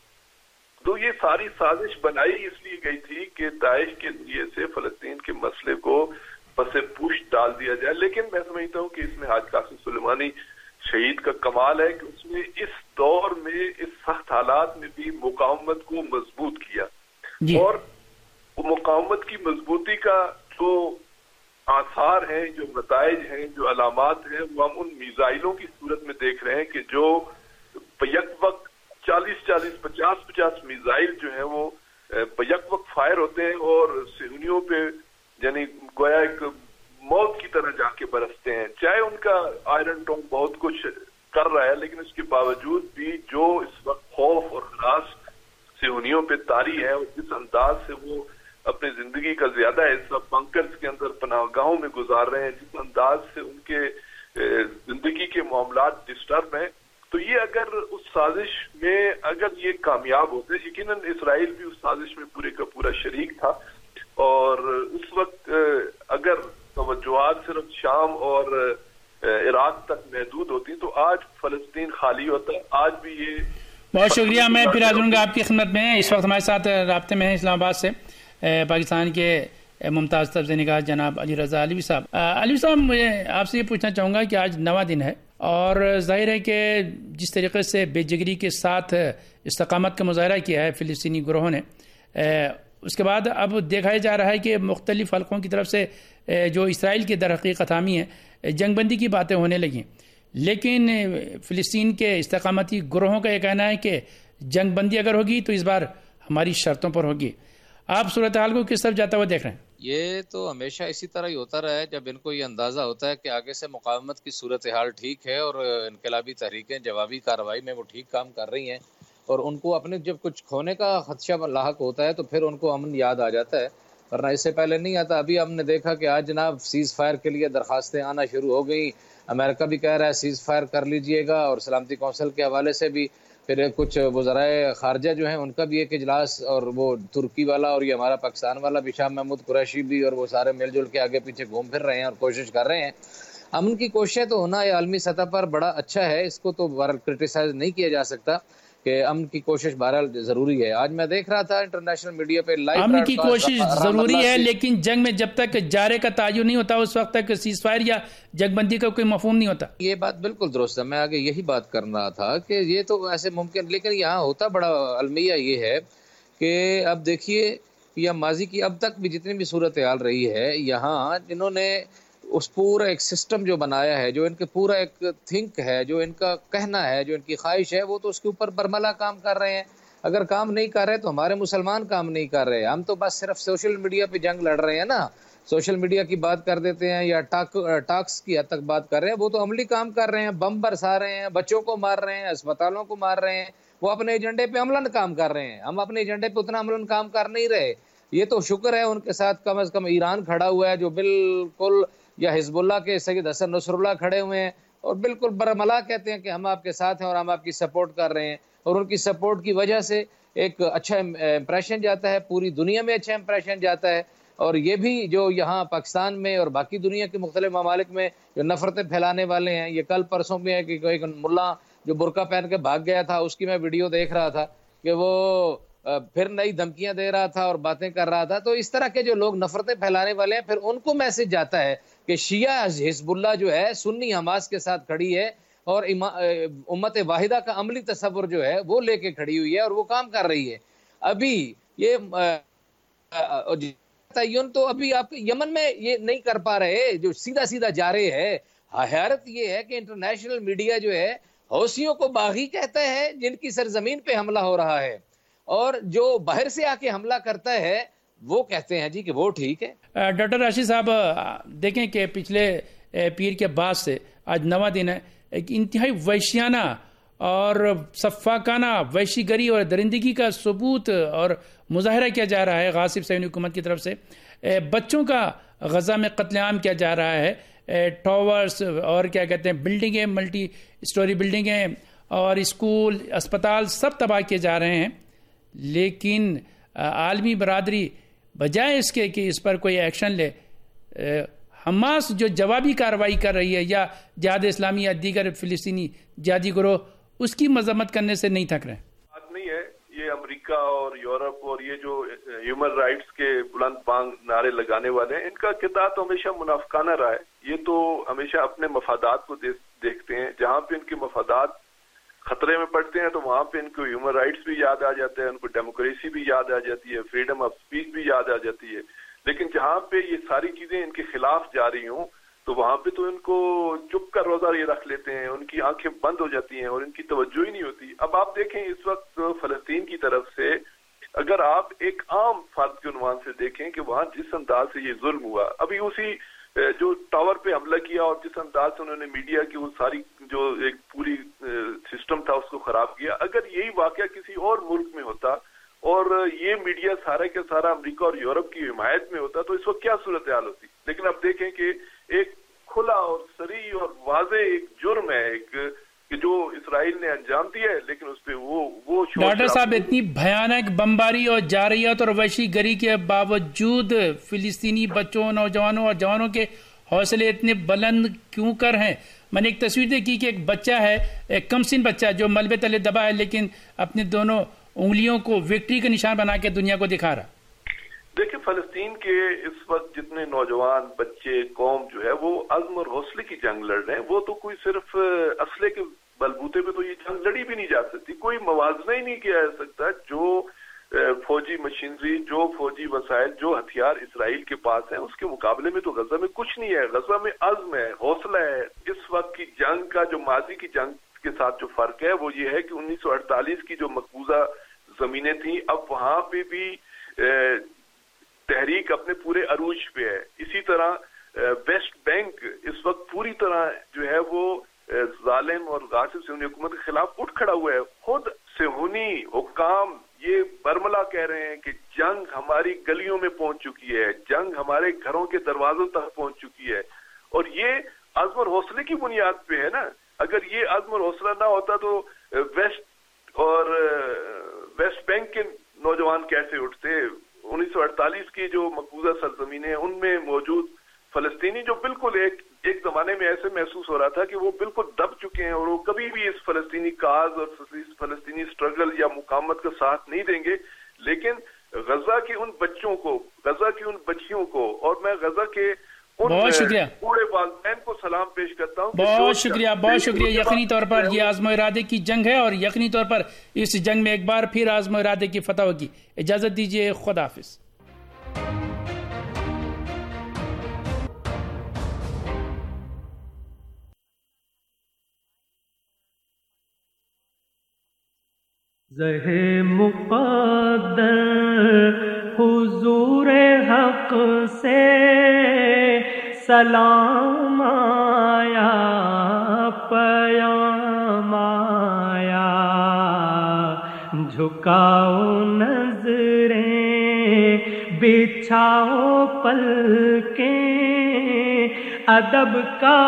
F: تو یہ ساری سازش بنائی اس لیے گئی تھی کہ داعش کے ذریعے سے فلسطین کے مسئلے کو پس پوش ڈال دیا جائے. لیکن میں سمجھتا ہوں کہ اس میں حاج قاسم سلیمانی شہید کا کمال ہے کہ اس نے اس دور میں, اس سخت حالات میں بھی مقاومت کو مضبوط کیا
E: جی.
F: اور مقاومت کی مضبوطی کا جو آثار ہیں, جو نتائج ہیں, جو علامات ہیں, وہ ہم ان میزائلوں کی صورت میں دیکھ رہے ہیں کہ جو بیک وقت چالیس چالیس پچاس پچاس میزائل جو ہیں وہ بیک وقت فائر ہوتے ہیں اور صہیونیوں پہ یعنی گویا ایک موت کی طرح جا کے برستے ہیں. چاہے ان کا آئرن ڈوم بہت کچھ کر رہا ہے, لیکن اس کے باوجود بھی جو اس وقت خوف اور ہراس صہیونیوں پہ طاری ہے اور جس انداز سے وہ اپنی زندگی کا زیادہ حصہ بنکرز کے اندر پناہ گاہوں میں گزار رہے ہیں, جس انداز سے ان کے زندگی کے معاملات ڈسٹرب ہیں, تو یہ اگر اس سازش میں اگر یہ کامیاب ہوتے, یقیناً اسرائیل بھی اس سازش میں پورے کا پورا شریک تھا, اور اس وقت اگر توجہات صرف شام اور عراق تک محدود ہوتی تو آج فلسطین خالی ہوتا. آج بھی یہ
E: بہت شکریہ. میں پھر آ جاؤں گا آپ کی خدمت میں. اس وقت ہمارے ساتھ رابطے میں ہیں اسلام آباد سے پاکستان کے ممتاز طرز نگاہ جناب علی رضا علوی صاحب. علوی صاحب, میں آپ سے یہ پوچھنا چاہوں گا کہ آج نواں دن ہے اور ظاہر ہے کہ جس طریقے سے بے جگری کے ساتھ استقامت کا مظاہرہ کیا ہے فلسطینی گروہوں نے, اس کے بعد اب دیکھا جا رہا ہے کہ مختلف حلقوں کی طرف سے جو اسرائیل کے در حقیقت حامی ہیں جنگ بندی کی باتیں ہونے لگیں, لیکن فلسطین کے استقامتی گروہوں کا یہ کہنا ہے کہ جنگ بندی اگر ہوگی تو اس بار ہماری شرطوں پر ہوگی. آپ صورتحال کو کس طرف جاتا ہوا دیکھ رہے ہیں؟
G: یہ تو ہمیشہ اسی طرح ہی ہوتا رہا ہے. جب ان کو یہ اندازہ ہوتا ہے کہ آگے سے مقاومت کی صورتحال ٹھیک ہے اور انقلابی تحریکیں جوابی کارروائی میں وہ ٹھیک کام کر رہی ہیں اور ان کو اپنے جب کچھ کھونے کا خدشہ لاحق ہوتا ہے تو پھر ان کو امن یاد آ جاتا ہے, ورنہ اس سے پہلے نہیں آتا. ابھی ہم نے دیکھا کہ آج جناب سیز فائر کے لیے درخواستیں آنا شروع ہو گئی. امریکہ بھی کہہ رہا ہے سیز فائر کر لیجئے گا, اور سلامتی کونسل کے حوالے سے بھی پھر کچھ وزرائے خارجہ جو ہیں ان کا بھی ایک اجلاس, اور وہ ترکی والا اور یہ ہمارا پاکستان والا بھی شاہ محمود قریشی بھی, اور وہ سارے مل جل کے آگے پیچھے گھوم پھر رہے ہیں اور کوشش کر رہے ہیں. امن کی کوششیں تو ہونا یہ عالمی سطح پر بڑا اچھا ہے, اس کو تو بہرحال کرٹیسائز نہیں کیا جا سکتا کہ امن کی کوشش بہرحال ضروری ہے. آج میں دیکھ رہا تھا انٹرنیشنل میڈیا پہ لائیو
E: امن کی کوشش ضروری ہے, لیکن جنگ میں جب تک جارے کا تعین نہیں ہوتا اس وقت تک سیز فائر یا جنگ بندی کا کوئی مفہوم نہیں ہوتا.
G: یہ بات بالکل درست ہے, میں آگے یہی بات کر رہا تھا کہ یہ تو ایسے ممکن, لیکن یہاں ہوتا بڑا المیہ یہ ہے کہ اب دیکھیے یا ماضی کی اب تک بھی جتنی بھی صورتحال رہی ہے, یہاں جنہوں نے اس پورا ایک سسٹم جو بنایا ہے, جو ان کے پورا ایک تھنک ہے, جو ان کا کہنا ہے, جو ان کی خواہش ہے, وہ تو اس کے اوپر برملا کام کر رہے ہیں. اگر کام نہیں کر رہے تو ہمارے مسلمان کام نہیں کر رہے, ہم تو بس صرف سوشل میڈیا پہ جنگ لڑ رہے ہیں نا سوشل میڈیا کی بات کر دیتے ہیں یا ٹاک ٹاکس کی حد تک بات کر رہے ہیں، وہ تو عملی کام کر رہے ہیں، بم برسا رہے ہیں، بچوں کو مار رہے ہیں، اسپتالوں کو مار رہے ہیں، وہ اپنے ایجنڈے پہ عملاً کام کر رہے ہیں. ہم اپنے ایجنڈے پہ اتنا عملاً کام کر نہیں رہے. یہ تو شکر ہے ان کے ساتھ کم از کم ایران کھڑا ہوا ہے جو بالکل، یا حزب اللہ کے سید حسن نصر اللہ کھڑے ہوئے ہیں اور بالکل برملا کہتے ہیں کہ ہم آپ کے ساتھ ہیں اور ہم آپ کی سپورٹ کر رہے ہیں. اور ان کی سپورٹ کی وجہ سے ایک اچھا امپریشن جاتا ہے، پوری دنیا میں اچھا امپریشن جاتا ہے. اور یہ بھی جو یہاں پاکستان میں اور باقی دنیا کے مختلف ممالک میں جو نفرتیں پھیلانے والے ہیں، یہ کل پرسوں میں ہے کہ ایک ملا جو برقع پہن کے بھاگ گیا تھا، اس کی میں ویڈیو دیکھ رہا تھا کہ وہ پھر نئی دھمکیاں دے رہا تھا اور باتیں کر رہا تھا. تو اس طرح کے جو لوگ نفرتیں پھیلانے والے ہیں، پھر ان کو میسج جاتا ہے کہ شیعہ حزب اللہ جو ہے سنی حماس کے ساتھ کھڑی ہے اور امت واحدہ کا عملی تصور جو ہے وہ لے کے کھڑی ہوئی ہے اور وہ کام کر رہی ہے. ابھی یہ تعین تو ابھی آپ یمن میں یہ نہیں کر پا رہے، جو سیدھا سیدھا جا رہے ہیں. حیرت یہ ہے کہ انٹرنیشنل میڈیا جو ہے حوثیوں کو باغی کہتا ہے جن کی سرزمین پہ حملہ ہو رہا ہے، اور جو باہر سے آ کے حملہ کرتا ہے وہ کہتے ہیں جی کہ وہ ٹھیک ہے.
E: ڈاکٹر راشد صاحب دیکھیں کہ پچھلے پیر کے بعد سے آج نواں دن ہے، ایک انتہائی وحشیانہ اور صفاقانہ وحشی گری اور درندگی کا ثبوت اور مظاہرہ کیا جا رہا ہے غاصب صہیونی حکومت کی طرف سے. بچوں کا غزہ میں قتل عام کیا جا رہا ہے، ٹاورز اور کیا کہتے ہیں بلڈنگیں، ملٹی اسٹوری بلڈنگیں اور اسکول، اسپتال سب تباہ کیے جا رہے ہیں. لیکن عالمی برادری بجائے اس کے کہ اس پر کوئی ایکشن لے، حماس جو جوابی کارروائی کر رہی ہے یا جہاد اسلامی یا دیگر فلسطینی جہادی گروہ، اس کی مذمت کرنے سے نہیں تھک رہے.
F: بات نہیں ہے یہ امریکہ اور یورپ اور یہ جو ہیومن رائٹس کے بلند بانگ نعرے لگانے والے ہیں، ان کا کردار تو ہمیشہ منافقانہ رہا ہے. یہ تو ہمیشہ اپنے مفادات کو دیکھتے ہیں. جہاں پہ ان کے مفادات خطرے میں پڑتے ہیں تو وہاں پہ ان کو ہیومن رائٹس بھی یاد آ جاتے ہیں، ان کو ڈیموکریسی بھی یاد آ جاتی ہے، فریڈم آف اسپیچ بھی یاد آ جاتی ہے. لیکن جہاں پہ یہ ساری چیزیں ان کے خلاف جا رہی ہوں تو وہاں پہ تو ان کو چپ کر روزہ یہ رکھ لیتے ہیں، ان کی آنکھیں بند ہو جاتی ہیں اور ان کی توجہ ہی نہیں ہوتی. اب آپ دیکھیں اس وقت فلسطین کی طرف سے اگر آپ ایک عام فرد کے عنوان سے دیکھیں کہ وہاں جس انداز سے یہ ظلم ہوا، ابھی اسی جو ٹاور پہ حملہ کیا اور جس انداز سے انہوں نے میڈیا کی وہ ساری جو ایک پوری سسٹم تھا اس کو خراب کیا، اگر یہی واقعہ کسی اور ملک میں ہوتا اور یہ میڈیا سارا کے سارا امریکہ اور یورپ کی حمایت میں ہوتا تو اس وقت کیا صورتحال ہوتی. لیکن اب دیکھیں کہ ایک کھلا اور صریح اور واضح ایک جرم ہے ایک کہ جو اسرائیل نے انجام دیا ہے، لیکن اس پہ وہ وہ
E: ڈاکٹر صاحب اتنی بھیانک بمباری اور جارحیت اور وحشی گری کے باوجود فلسطینی بچوں، نوجوانوں اور جوانوں کے حوصلے اتنے بلند کیوں کر ہیں؟ میں نے ایک تصویر دیکھی کہ ایک بچہ ہے، ایک کم سن بچہ جو ملبے تلے دبا ہے لیکن اپنے دونوں انگلیوں کو وکٹری کا نشان بنا کے دنیا کو دکھا رہا.
F: دیکھیں فلسطین کے اس وقت جتنے نوجوان بچے قوم جو ہے وہ عزم اور حوصلے کی جنگ لڑ رہے ہیں. وہ تو کوئی صرف اسلحے کے بلبوتے پہ تو یہ جنگ لڑی بھی نہیں جا سکتی، کوئی موازنہ ہی نہیں کیا جا سکتا. جو فوجی مشینری، جو فوجی وسائل، جو ہتھیار اسرائیل کے پاس ہیں اس کے مقابلے میں تو غزہ میں کچھ نہیں ہے. غزہ میں عزم ہے، حوصلہ ہے. اس وقت کی جنگ کا جو ماضی کی جنگ کے ساتھ جو فرق ہے وہ یہ ہے کہ انیس سو اڑتالیس کی جو مقبوضہ زمینیں تھیں اب وہاں پہ بھی تحریک اپنے پورے عروج پہ ہے. اسی طرح ویسٹ بینک اس وقت پوری طرح جو ہے وہ ظالم اور غاصب صہیونی حکومت کے خلاف اٹھ کھڑا ہوا ہے. خود صہیونی حکام یہ برملا کہہ رہے ہیں کہ جنگ ہماری گلیوں میں پہنچ چکی ہے، جنگ ہمارے گھروں کے دروازوں تک پہنچ چکی ہے. اور یہ عزم اور حوصلے کی بنیاد پہ ہے نا. اگر یہ عزم اور حوصلہ نہ ہوتا تو ویسٹ اور ویسٹ بینک کے نوجوان کیسے اٹھتے؟ انیس سو اڑتالیس کی جو مقبوضہ سرزمینیں ان میں موجود فلسطینی جو بالکل ایک ایک زمانے میں ایسے محسوس ہو رہا تھا کہ وہ بالکل دب چکے ہیں اور وہ کبھی بھی اس فلسطینی کاز اور فلسطینی اسٹرگل یا مقاومت کا ساتھ نہیں دیں گے. لیکن غزہ کے ان بچوں کو، غزہ کی ان بچیوں کو، اور میں غزہ کے
E: بہت شکریہ
F: پورے والدین کو سلام پیش کرتا ہوں.
E: بہت شکریہ بہت شکریہ. یقینی طور پر یہ عزم و ارادے کی جنگ ہے اور یقینی طور پر اس جنگ میں ایک بار پھر عزم و ارادے کی فتح ہوگی. اجازت دیجیے، خدا حافظ.
H: زہ مقدر حضور حق سے سلام آیا پیام آیا، جھکاؤ نظریں بچھاؤ پلکیں، ادب کا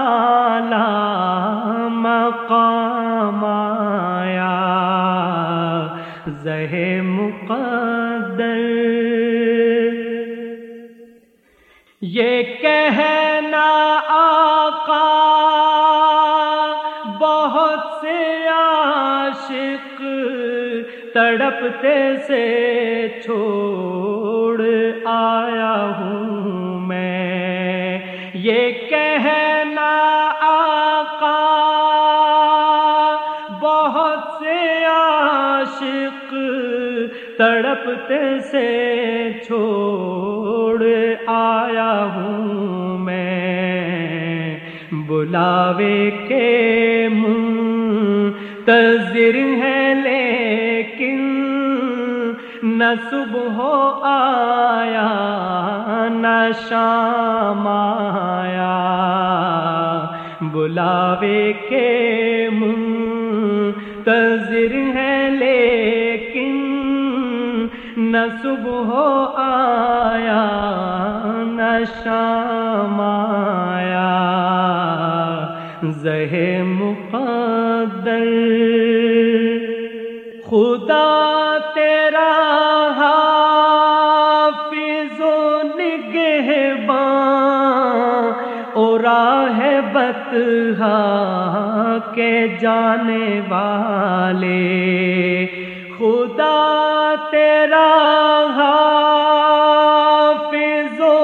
H: اعلیٰ مقام آیا، زہ مقدر یہ کہنا آقا بہت سے عاشق تڑپتے سے چھوڑ آیا ہوں میں، یہ کہنا آقا بہت سے عاشق تڑپتے سے چھوڑ آیا ہوں میں، بلاوے کے منتظر ہے لیکن نہ صبح آیا نہ شام آیا، بلاوے کے منتظر ہے لیکن نہ صبح آیا نہ شام آیا، زہ مقدر خدا تیرا حافظ و نگہباں اور راہ بطحا کے جانے والے، خدا تیرا حافظ و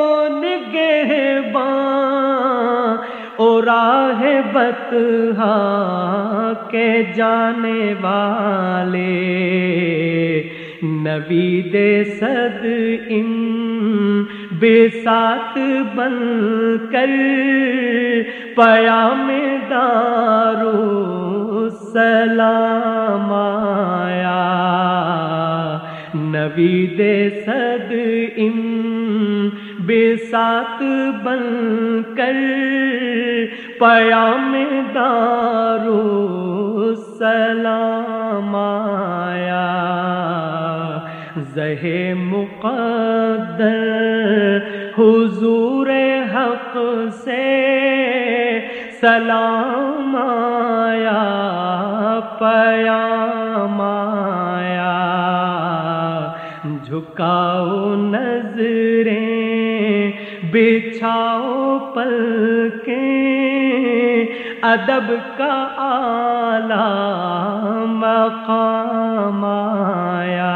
H: نگہباں اور راہ بطحا کے جانے والے، نوید صد ان بساط بن کر پیام دارالسلام آیا، نوید صد ان بساط بن کر پیام دارالسلام آیا، زہ مقدر حضور حق سے سلام آیا پیام آیا، جھکاؤ نظریں بچھاؤ پلکیں، ادب کا اعلیٰ مقام آیا،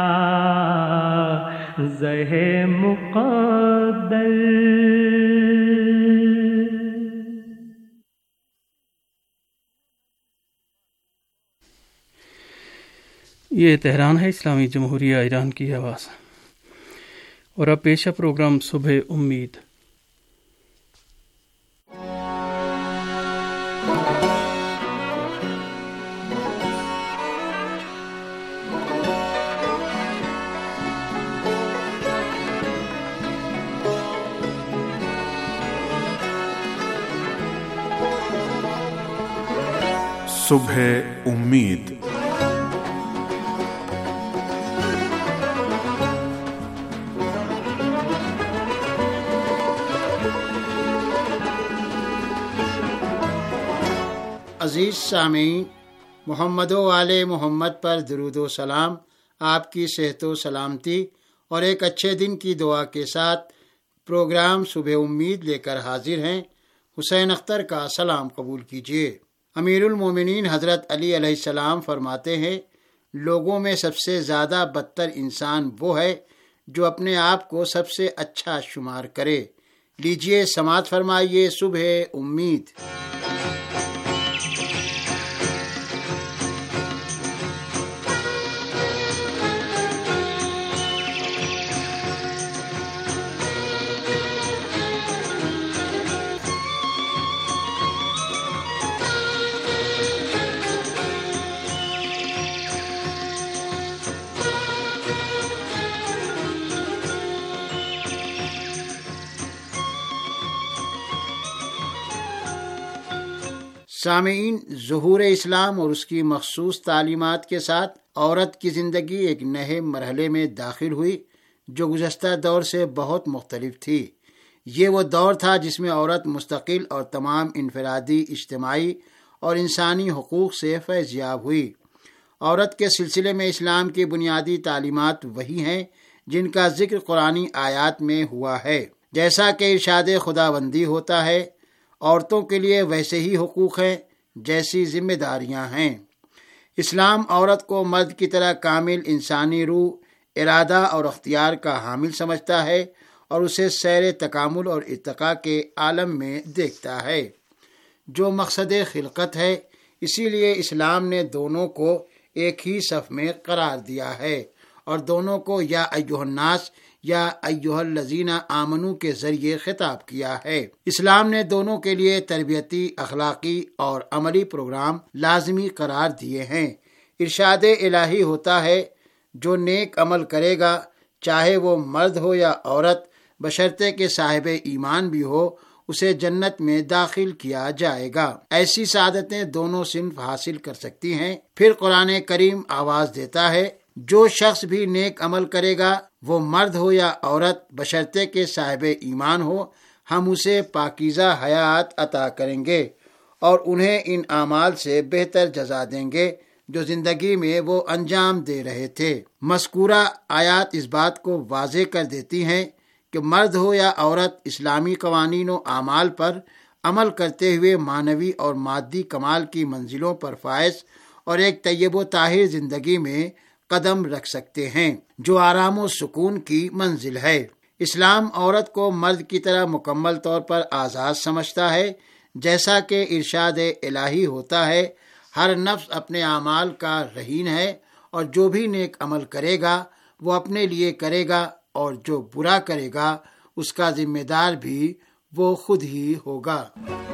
H: زہ مقدر
D: یہ تہران ہے، اسلامی جمہوریہ ایران کی آواز، اور اب پیش ہے پروگرام صبح امید۔
I: صبح امید۔
J: عزیز سامعین، محمد و آل محمد پر درود و سلام، آپ کی صحت و سلامتی اور ایک اچھے دن کی دعا کے ساتھ پروگرام صبح امید لے کر حاضر ہیں۔ حسین اختر کا سلام قبول کیجیے۔ امیر المومنین حضرت علی علیہ السلام فرماتے ہیں، لوگوں میں سب سے زیادہ بدتر انسان وہ ہے جو اپنے آپ کو سب سے اچھا شمار کرے۔ لیجیے سماعت فرمائیے صبح امید۔ سامعین، ظہور اسلام اور اس کی مخصوص تعلیمات کے ساتھ عورت کی زندگی ایک نئے مرحلے میں داخل ہوئی جو گزشتہ دور سے بہت مختلف تھی۔ یہ وہ دور تھا جس میں عورت مستقل اور تمام انفرادی، اجتماعی اور انسانی حقوق سے فیض یاب ہوئی۔ عورت کے سلسلے میں اسلام کی بنیادی تعلیمات وہی ہیں جن کا ذکر قرآنی آیات میں ہوا ہے۔ جیسا کہ ارشاد خداوندی ہوتا ہے، عورتوں کے لیے ویسے ہی حقوق ہیں جیسی ذمہ داریاں ہیں۔ اسلام عورت کو مرد کی طرح کامل انسانی روح، ارادہ اور اختیار کا حامل سمجھتا ہے اور اسے سیر تکامل اور ارتقاء کے عالم میں دیکھتا ہے جو مقصد خلقت ہے۔ اسی لیے اسلام نے دونوں کو ایک ہی صف میں قرار دیا ہے اور دونوں کو یا ایھا الناس یا ایھا الذین آمنو کے ذریعے خطاب کیا ہے۔ اسلام نے دونوں کے لیے تربیتی، اخلاقی اور عملی پروگرام لازمی قرار دیے ہیں۔ ارشاد الہی ہوتا ہے، جو نیک عمل کرے گا، چاہے وہ مرد ہو یا عورت، بشرطے کہ صاحب ایمان بھی ہو، اسے جنت میں داخل کیا جائے گا۔ ایسی سعادتیں دونوں صنف حاصل کر سکتی ہیں۔ پھر قرآن کریم آواز دیتا ہے، جو شخص بھی نیک عمل کرے گا، وہ مرد ہو یا عورت، بشرطے کہ صاحب ایمان ہو، ہم اسے پاکیزہ حیات عطا کریں گے اور انہیں ان اعمال سے بہتر جزا دیں گے جو زندگی میں وہ انجام دے رہے تھے۔ مذکورہ آیات اس بات کو واضح کر دیتی ہیں کہ مرد ہو یا عورت، اسلامی قوانین و اعمال پر عمل کرتے ہوئے معنوی اور مادی کمال کی منزلوں پر فائز اور ایک طیب و طاہر زندگی میں قدم رکھ سکتے ہیں جو آرام و سکون کی منزل ہے۔ اسلام عورت کو مرد کی طرح مکمل طور پر آزاد سمجھتا ہے، جیسا کہ ارشاد الہی ہوتا ہے، ہر نفس اپنے اعمال کا رہین ہے اور جو بھی نیک عمل کرے گا وہ اپنے لیے کرے گا اور جو برا کرے گا اس کا ذمہ دار بھی وہ خود ہی ہوگا۔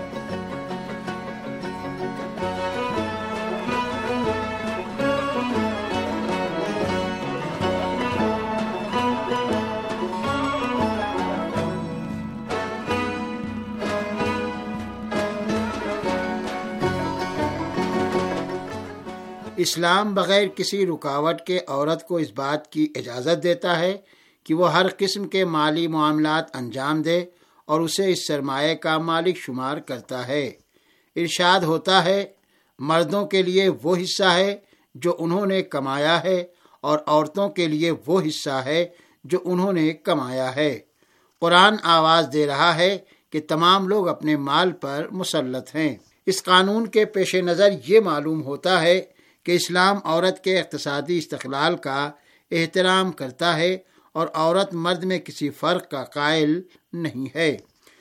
J: اسلام بغیر کسی رکاوٹ کے عورت کو اس بات کی اجازت دیتا ہے کہ وہ ہر قسم کے مالی معاملات انجام دے اور اسے اس سرمایہ کا مالک شمار کرتا ہے۔ ارشاد ہوتا ہے، مردوں کے لیے وہ حصہ ہے جو انہوں نے کمایا ہے اور عورتوں کے لیے وہ حصہ ہے جو انہوں نے کمایا ہے۔ قرآن آواز دے رہا ہے کہ تمام لوگ اپنے مال پر مسلط ہیں۔ اس قانون کے پیش نظر یہ معلوم ہوتا ہے کہ اسلام عورت کے اقتصادی استقلال کا احترام کرتا ہے اور عورت مرد میں کسی فرق کا قائل نہیں ہے۔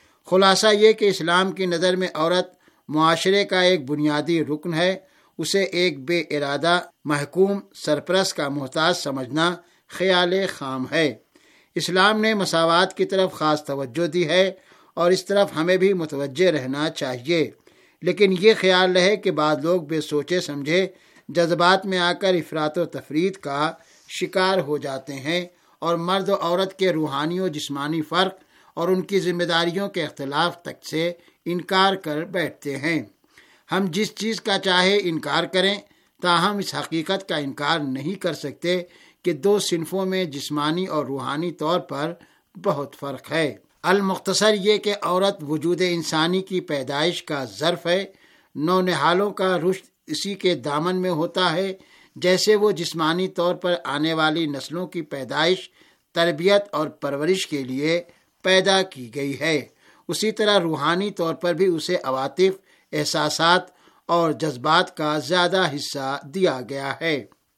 J: خلاصہ یہ کہ اسلام کی نظر میں عورت معاشرے کا ایک بنیادی رکن ہے۔ اسے ایک بے ارادہ محکوم سرپرست کا محتاج سمجھنا خیال خام ہے۔ اسلام نے مساوات کی طرف خاص توجہ دی ہے اور اس طرف ہمیں بھی متوجہ رہنا چاہیے، لیکن یہ خیال رہے کہ بعض لوگ بے سوچے سمجھے جذبات میں آ کر افراط و تفرید کا شکار ہو جاتے ہیں اور مرد و عورت کے روحانی و جسمانی فرق اور ان کی ذمہ داریوں کے اختلاف تک سے انکار کر بیٹھتے ہیں۔ ہم جس چیز کا چاہے انکار کریں، تاہم اس حقیقت کا انکار نہیں کر سکتے کہ دو صنفوں میں جسمانی اور روحانی طور پر بہت فرق ہے۔ المختصر یہ کہ عورت وجود انسانی کی پیدائش کا ظرف ہے، نو نہالوں کا رشد اسی کے دامن میں ہوتا ہے۔ جیسے وہ جسمانی طور پر آنے والی نسلوں کی پیدائش، تربیت اور پرورش کے لیے پیدا کی گئی ہے، اسی طرح روحانی طور پر بھی اسے عواطف، احساسات اور جذبات کا زیادہ حصہ دیا گیا ہے۔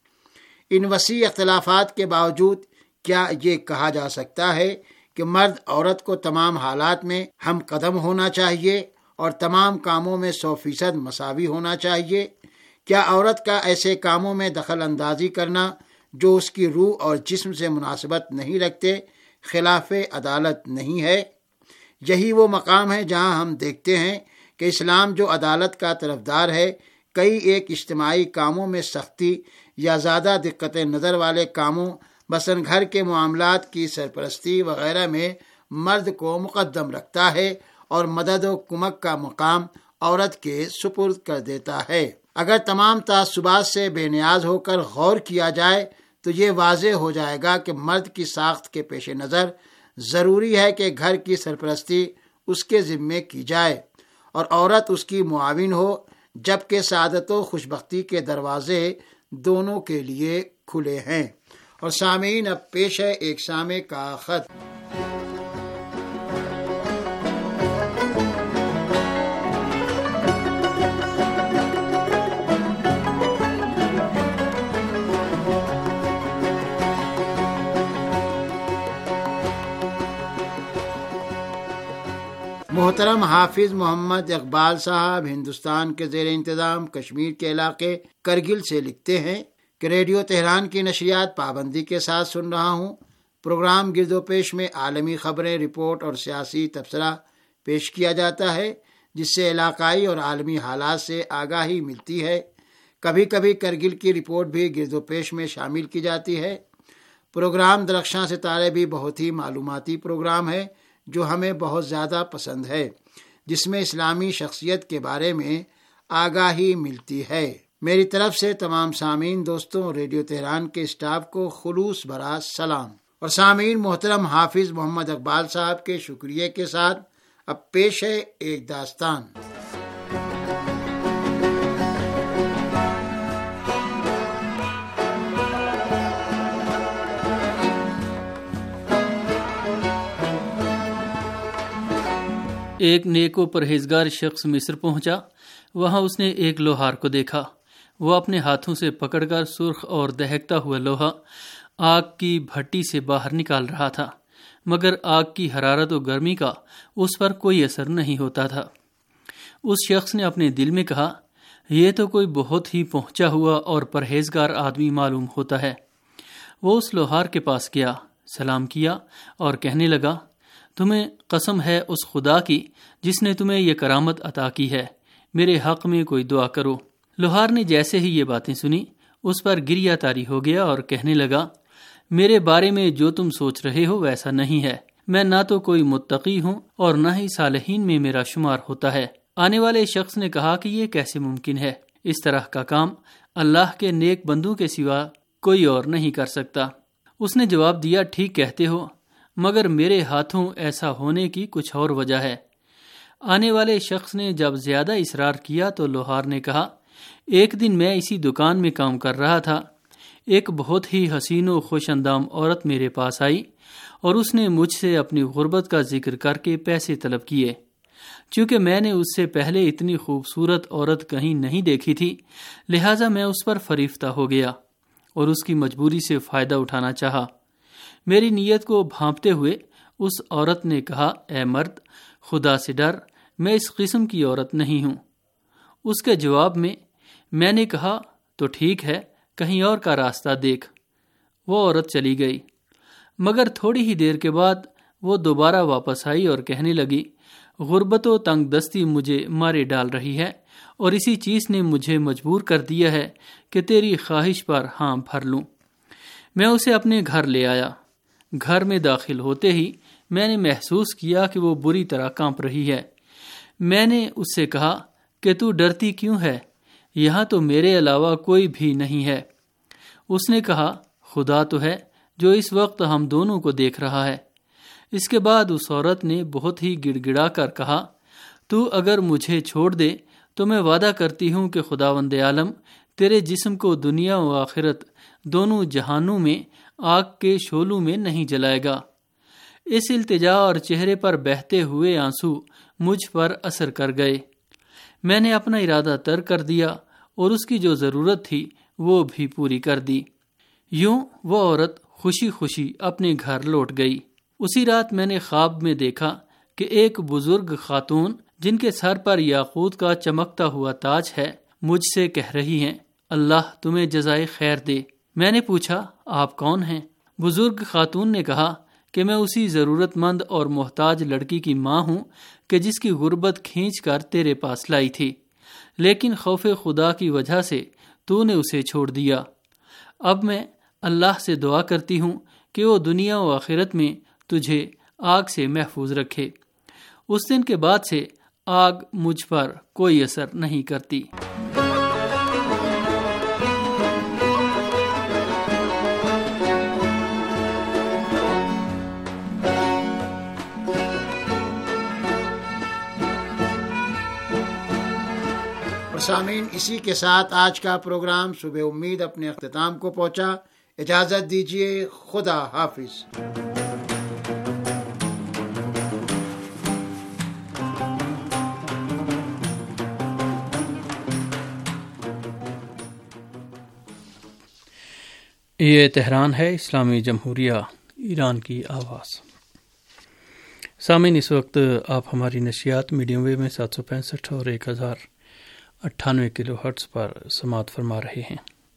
J: ان وسیع اختلافات کے باوجود کیا یہ کہا جا سکتا ہے کہ مرد عورت کو تمام حالات میں ہم قدم ہونا چاہیے اور تمام کاموں میں سو فیصد مساوی ہونا چاہیے؟ کیا عورت کا ایسے کاموں میں دخل اندازی کرنا جو اس کی روح اور جسم سے مناسبت نہیں رکھتے خلاف عدالت نہیں ہے؟ یہی وہ مقام ہے جہاں ہم دیکھتے ہیں کہ اسلام جو عدالت کا طرفدار ہے، کئی ایک اجتماعی کاموں میں سختی یا زیادہ دقت نظر والے کاموں مثلاً گھر کے معاملات کی سرپرستی وغیرہ میں مرد کو مقدم رکھتا ہے اور مدد و کمک کا مقام عورت کے سپرد کر دیتا ہے۔ اگر تمام تعصبات سے بے نیاز ہو کر غور کیا جائے تو یہ واضح ہو جائے گا کہ مرد کی ساخت کے پیش نظر ضروری ہے کہ گھر کی سرپرستی اس کے ذمے کی جائے اور عورت اس کی معاون ہو، جبکہ سعادت و خوشبختی کے دروازے دونوں کے لیے کھلے ہیں۔ اور سامعین، اب پیش ہے ایک سامع کا خط۔ محترم حافظ محمد اقبال صاحب ہندوستان کے زیر انتظام کشمیر کے علاقے کرگل سے لکھتے ہیں کہ ریڈیو تہران کی نشریات پابندی کے ساتھ سن رہا ہوں۔ پروگرام گرد و پیش میں عالمی خبریں، رپورٹ اور سیاسی تبصرہ پیش کیا جاتا ہے، جس سے علاقائی اور عالمی حالات سے آگاہی ملتی ہے۔ کبھی کبھی کرگل کی رپورٹ بھی گرد و پیش میں شامل کی جاتی ہے۔ پروگرام درخشاں ستارے بھی بہت ہی معلوماتی پروگرام ہے جو ہمیں بہت زیادہ پسند ہے، جس میں اسلامی شخصیت کے بارے میں آگاہی ملتی ہے۔ میری طرف سے تمام سامعین دوستوں، ریڈیو تہران کے اسٹاف کو خلوص بھرا سلام۔ اور سامعین، محترم حافظ محمد اقبال صاحب کے شکریہ کے ساتھ اب پیش ہے ایک داستان۔
D: ایک نیک و پرہیزگار شخص مصر پہنچا۔ وہاں اس نے ایک لوہار کو دیکھا۔ وہ اپنے ہاتھوں سے پکڑ کر سرخ اور دہکتا ہوا لوہا آگ کی بھٹی سے باہر نکال رہا تھا، مگر آگ کی حرارت و گرمی کا اس پر کوئی اثر نہیں ہوتا تھا۔ اس شخص نے اپنے دل میں کہا، یہ تو کوئی بہت ہی پہنچا ہوا اور پرہیزگار آدمی معلوم ہوتا ہے۔ وہ اس لوہار کے پاس گیا، سلام کیا اور کہنے لگا، تمہیں قسم ہے اس خدا کی جس نے تمہیں یہ کرامت عطا کی ہے، میرے حق میں کوئی دعا کرو۔ لوہار نے جیسے ہی یہ باتیں سنی اس پر گریہ طاری ہو گیا اور کہنے لگا، میرے بارے میں جو تم سوچ رہے ہو ویسا نہیں ہے، میں نہ تو کوئی متقی ہوں اور نہ ہی صالحین میں میرا شمار ہوتا ہے۔ آنے والے شخص نے کہا کہ یہ کیسے ممکن ہے؟ اس طرح کا کام اللہ کے نیک بندوں کے سوا کوئی اور نہیں کر سکتا۔ اس نے جواب دیا، ٹھیک کہتے ہو، مگر میرے ہاتھوں ایسا ہونے کی کچھ اور وجہ ہے۔ آنے والے شخص نے جب زیادہ اصرار کیا تو لوہار نے کہا، ایک دن میں اسی دکان میں کام کر رہا تھا، ایک بہت ہی حسین و خوش اندام عورت میرے پاس آئی اور اس نے مجھ سے اپنی غربت کا ذکر کر کے پیسے طلب کیے۔ چونکہ میں نے اس سے پہلے اتنی خوبصورت عورت کہیں نہیں دیکھی تھی، لہٰذا میں اس پر فریفتہ ہو گیا اور اس کی مجبوری سے فائدہ اٹھانا چاہا۔ میری نیت کو بھانپتے ہوئے اس عورت نے کہا، اے مرد، خدا سے ڈر، میں اس قسم کی عورت نہیں ہوں۔ اس کے جواب میں میں نے کہا، تو ٹھیک ہے، کہیں اور کا راستہ دیکھ۔ وہ عورت چلی گئی، مگر تھوڑی ہی دیر کے بعد وہ دوبارہ واپس آئی اور کہنے لگی، غربت و تنگ دستی مجھے مارے ڈال رہی ہے اور اسی چیز نے مجھے مجبور کر دیا ہے کہ تیری خواہش پر ہاں بھر لوں۔ میں اسے اپنے گھر لے آیا۔ گھر میں داخل ہوتے ہی میں نے محسوس کیا کہ وہ بری طرح کانپ رہی ہے۔ میں نے اس سے کہا کہ تو ڈرتی کیوں ہے؟ یہاں تو میرے علاوہ کوئی بھی نہیں ہے۔ اس نے کہا، خدا تو ہے جو اس وقت ہم دونوں کو دیکھ رہا ہے۔ اس کے بعد اس عورت نے بہت ہی گڑ گڑا کر کہا، تو اگر مجھے چھوڑ دے تو میں وعدہ کرتی ہوں کہ خداوند عالم تیرے جسم کو دنیا و آخرت دونوں جہانوں میں آگ کے شعلوں میں نہیں جلائے گا۔ اس التجا اور چہرے پر بہتے ہوئے آنسو مجھ پر اثر کر گئے۔ میں نے اپنا ارادہ ترک کر دیا اور اس کی جو ضرورت تھی وہ بھی پوری کر دی۔ یوں وہ عورت خوشی خوشی اپنے گھر لوٹ گئی۔ اسی رات میں نے خواب میں دیکھا کہ ایک بزرگ خاتون جن کے سر پر یاقوت کا چمکتا ہوا تاج ہے مجھ سے کہہ رہی ہیں، اللہ تمہیں جزائے خیر دے۔ میں نے پوچھا، آپ کون ہیں؟ بزرگ خاتون نے کہا کہ میں اسی ضرورت مند اور محتاج لڑکی کی ماں ہوں کہ جس کی غربت کھینچ کر تیرے پاس لائی تھی، لیکن خوف خدا کی وجہ سے تو نے اسے چھوڑ دیا۔ اب میں اللہ سے دعا کرتی ہوں کہ وہ دنیا و آخرت میں تجھے آگ سے محفوظ رکھے۔ اس دن کے بعد سے آگ مجھ پر کوئی اثر نہیں کرتی۔
J: سامعین، اسی کے ساتھ آج کا پروگرام صبح امید اپنے اختتام کو پہنچا۔ اجازت دیجیے، خدا حافظ۔
D: یہ تہران ہے، اسلامی جمہوریہ ایران کی آواز۔ سامعین، اس وقت آپ ہماری نشریات میڈیم ویو میں سات سو پینسٹھ اور ایک ہزار اٹھانوے کلو ہرٹز پر سماعت فرما رہے ہیں۔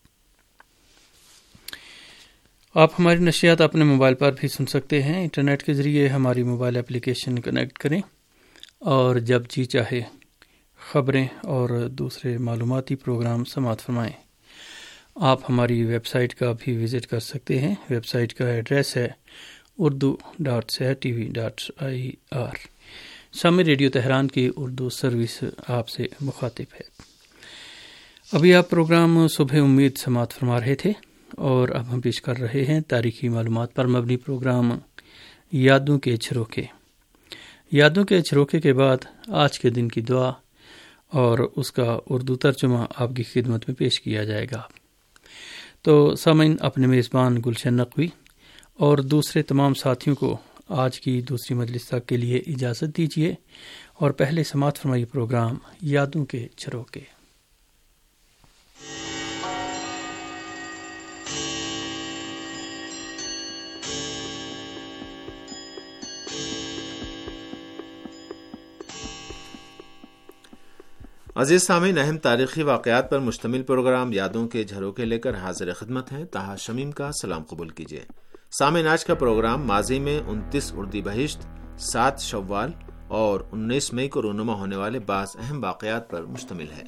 D: آپ ہماری نشریات اپنے موبائل پر بھی سن سکتے ہیں۔ انٹرنیٹ کے ذریعے ہماری موبائل اپلیکیشن کنیکٹ کریں اور جب جی چاہے خبریں اور دوسرے معلوماتی پروگرام سماعت فرمائیں۔ آپ ہماری ویب سائٹ کا بھی وزٹ کر سکتے ہیں۔ ویب سائٹ کا ایڈریس ہے Urdu dot Sahar T V dot I R. شامی ریڈیو تہران کی اردو سروس آپ سے مخاطب ہے۔ ابھی آپ پروگرام صبح امید سماعت فرما رہے تھے اور اب ہم پیش کر رہے ہیں تاریخی معلومات پر مبنی پروگرام یادوں کے جھروکے۔ یادوں کے جھروکے کے بعد آج کے دن کی دعا اور اس کا اردو ترجمہ آپ کی خدمت میں پیش کیا جائے گا۔ تو سامعین، اپنے میزبان گلشن نقوی اور دوسرے تمام ساتھیوں کو آج کی دوسری مجلس تک کے لیے اجازت دیجیے اور پہلے سماعت فرمائی پروگرام یادوں کے جھروکے۔
K: عزیز سامعین، اہم تاریخی واقعات پر مشتمل پروگرام یادوں کے جھروکے لے کر حاضر خدمت ہیں۔ طاہر شمیم کا سلام قبول کیجیے۔ سامعین، آج کا پروگرام ماضی میں انتیس اردی بہشت، سات شوال اور انیس مئی کو رونما ہونے والے بعض اہم واقعات پر مشتمل ہے۔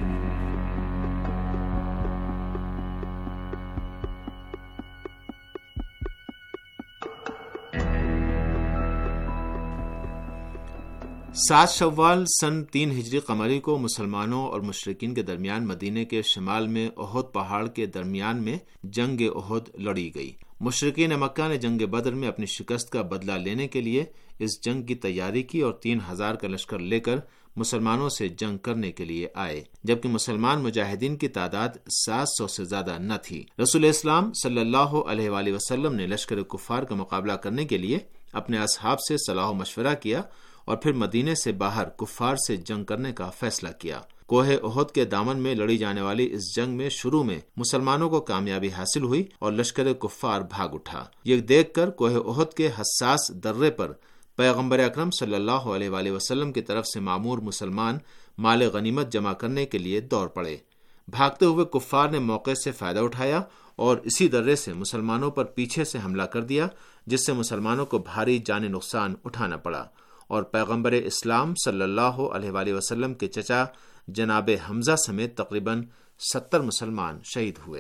K: سات شوال سن تین ہجری قمری کو مسلمانوں اور مشرکین کے درمیان مدینے کے شمال میں احد پہاڑ کے درمیان میں جنگ احد لڑی گئی۔ مشرکین مکہ نے جنگ بدر میں اپنی شکست کا بدلہ لینے کے لیے اس جنگ کی تیاری کی اور تین ہزار کا لشکر لے کر مسلمانوں سے جنگ کرنے کے لیے آئے، جبکہ مسلمان مجاہدین کی تعداد سات سو سے زیادہ نہ تھی۔ رسول اسلام صلی اللہ علیہ وآلہ وسلم نے لشکر کفار کا مقابلہ کرنے کے لیے اپنے اصحاب سے صلاح و مشورہ کیا اور پھر مدینے سے باہر کفار سے جنگ کرنے کا فیصلہ کیا۔ کوہ احد کے دامن میں لڑی جانے والی اس جنگ میں شروع میں مسلمانوں کو کامیابی حاصل ہوئی اور لشکر کفار بھاگ اٹھا۔ یہ دیکھ کر کوہ احد کے حساس درے پر پیغمبر اکرم صلی اللہ علیہ وآلہ وسلم کی طرف سے مامور مسلمان مال غنیمت جمع کرنے کے لیے دوڑ پڑے۔ بھاگتے ہوئے کفار نے موقع سے فائدہ اٹھایا اور اسی درے سے مسلمانوں پر پیچھے سے حملہ کر دیا، جس سے مسلمانوں کو بھاری جانی نقصان اٹھانا پڑا اور پیغمبر اسلام صلی اللہ علیہ وآلہ وسلم کے چچا جناب حمزہ سمیت تقریباً ستر مسلمان شہید ہوئے۔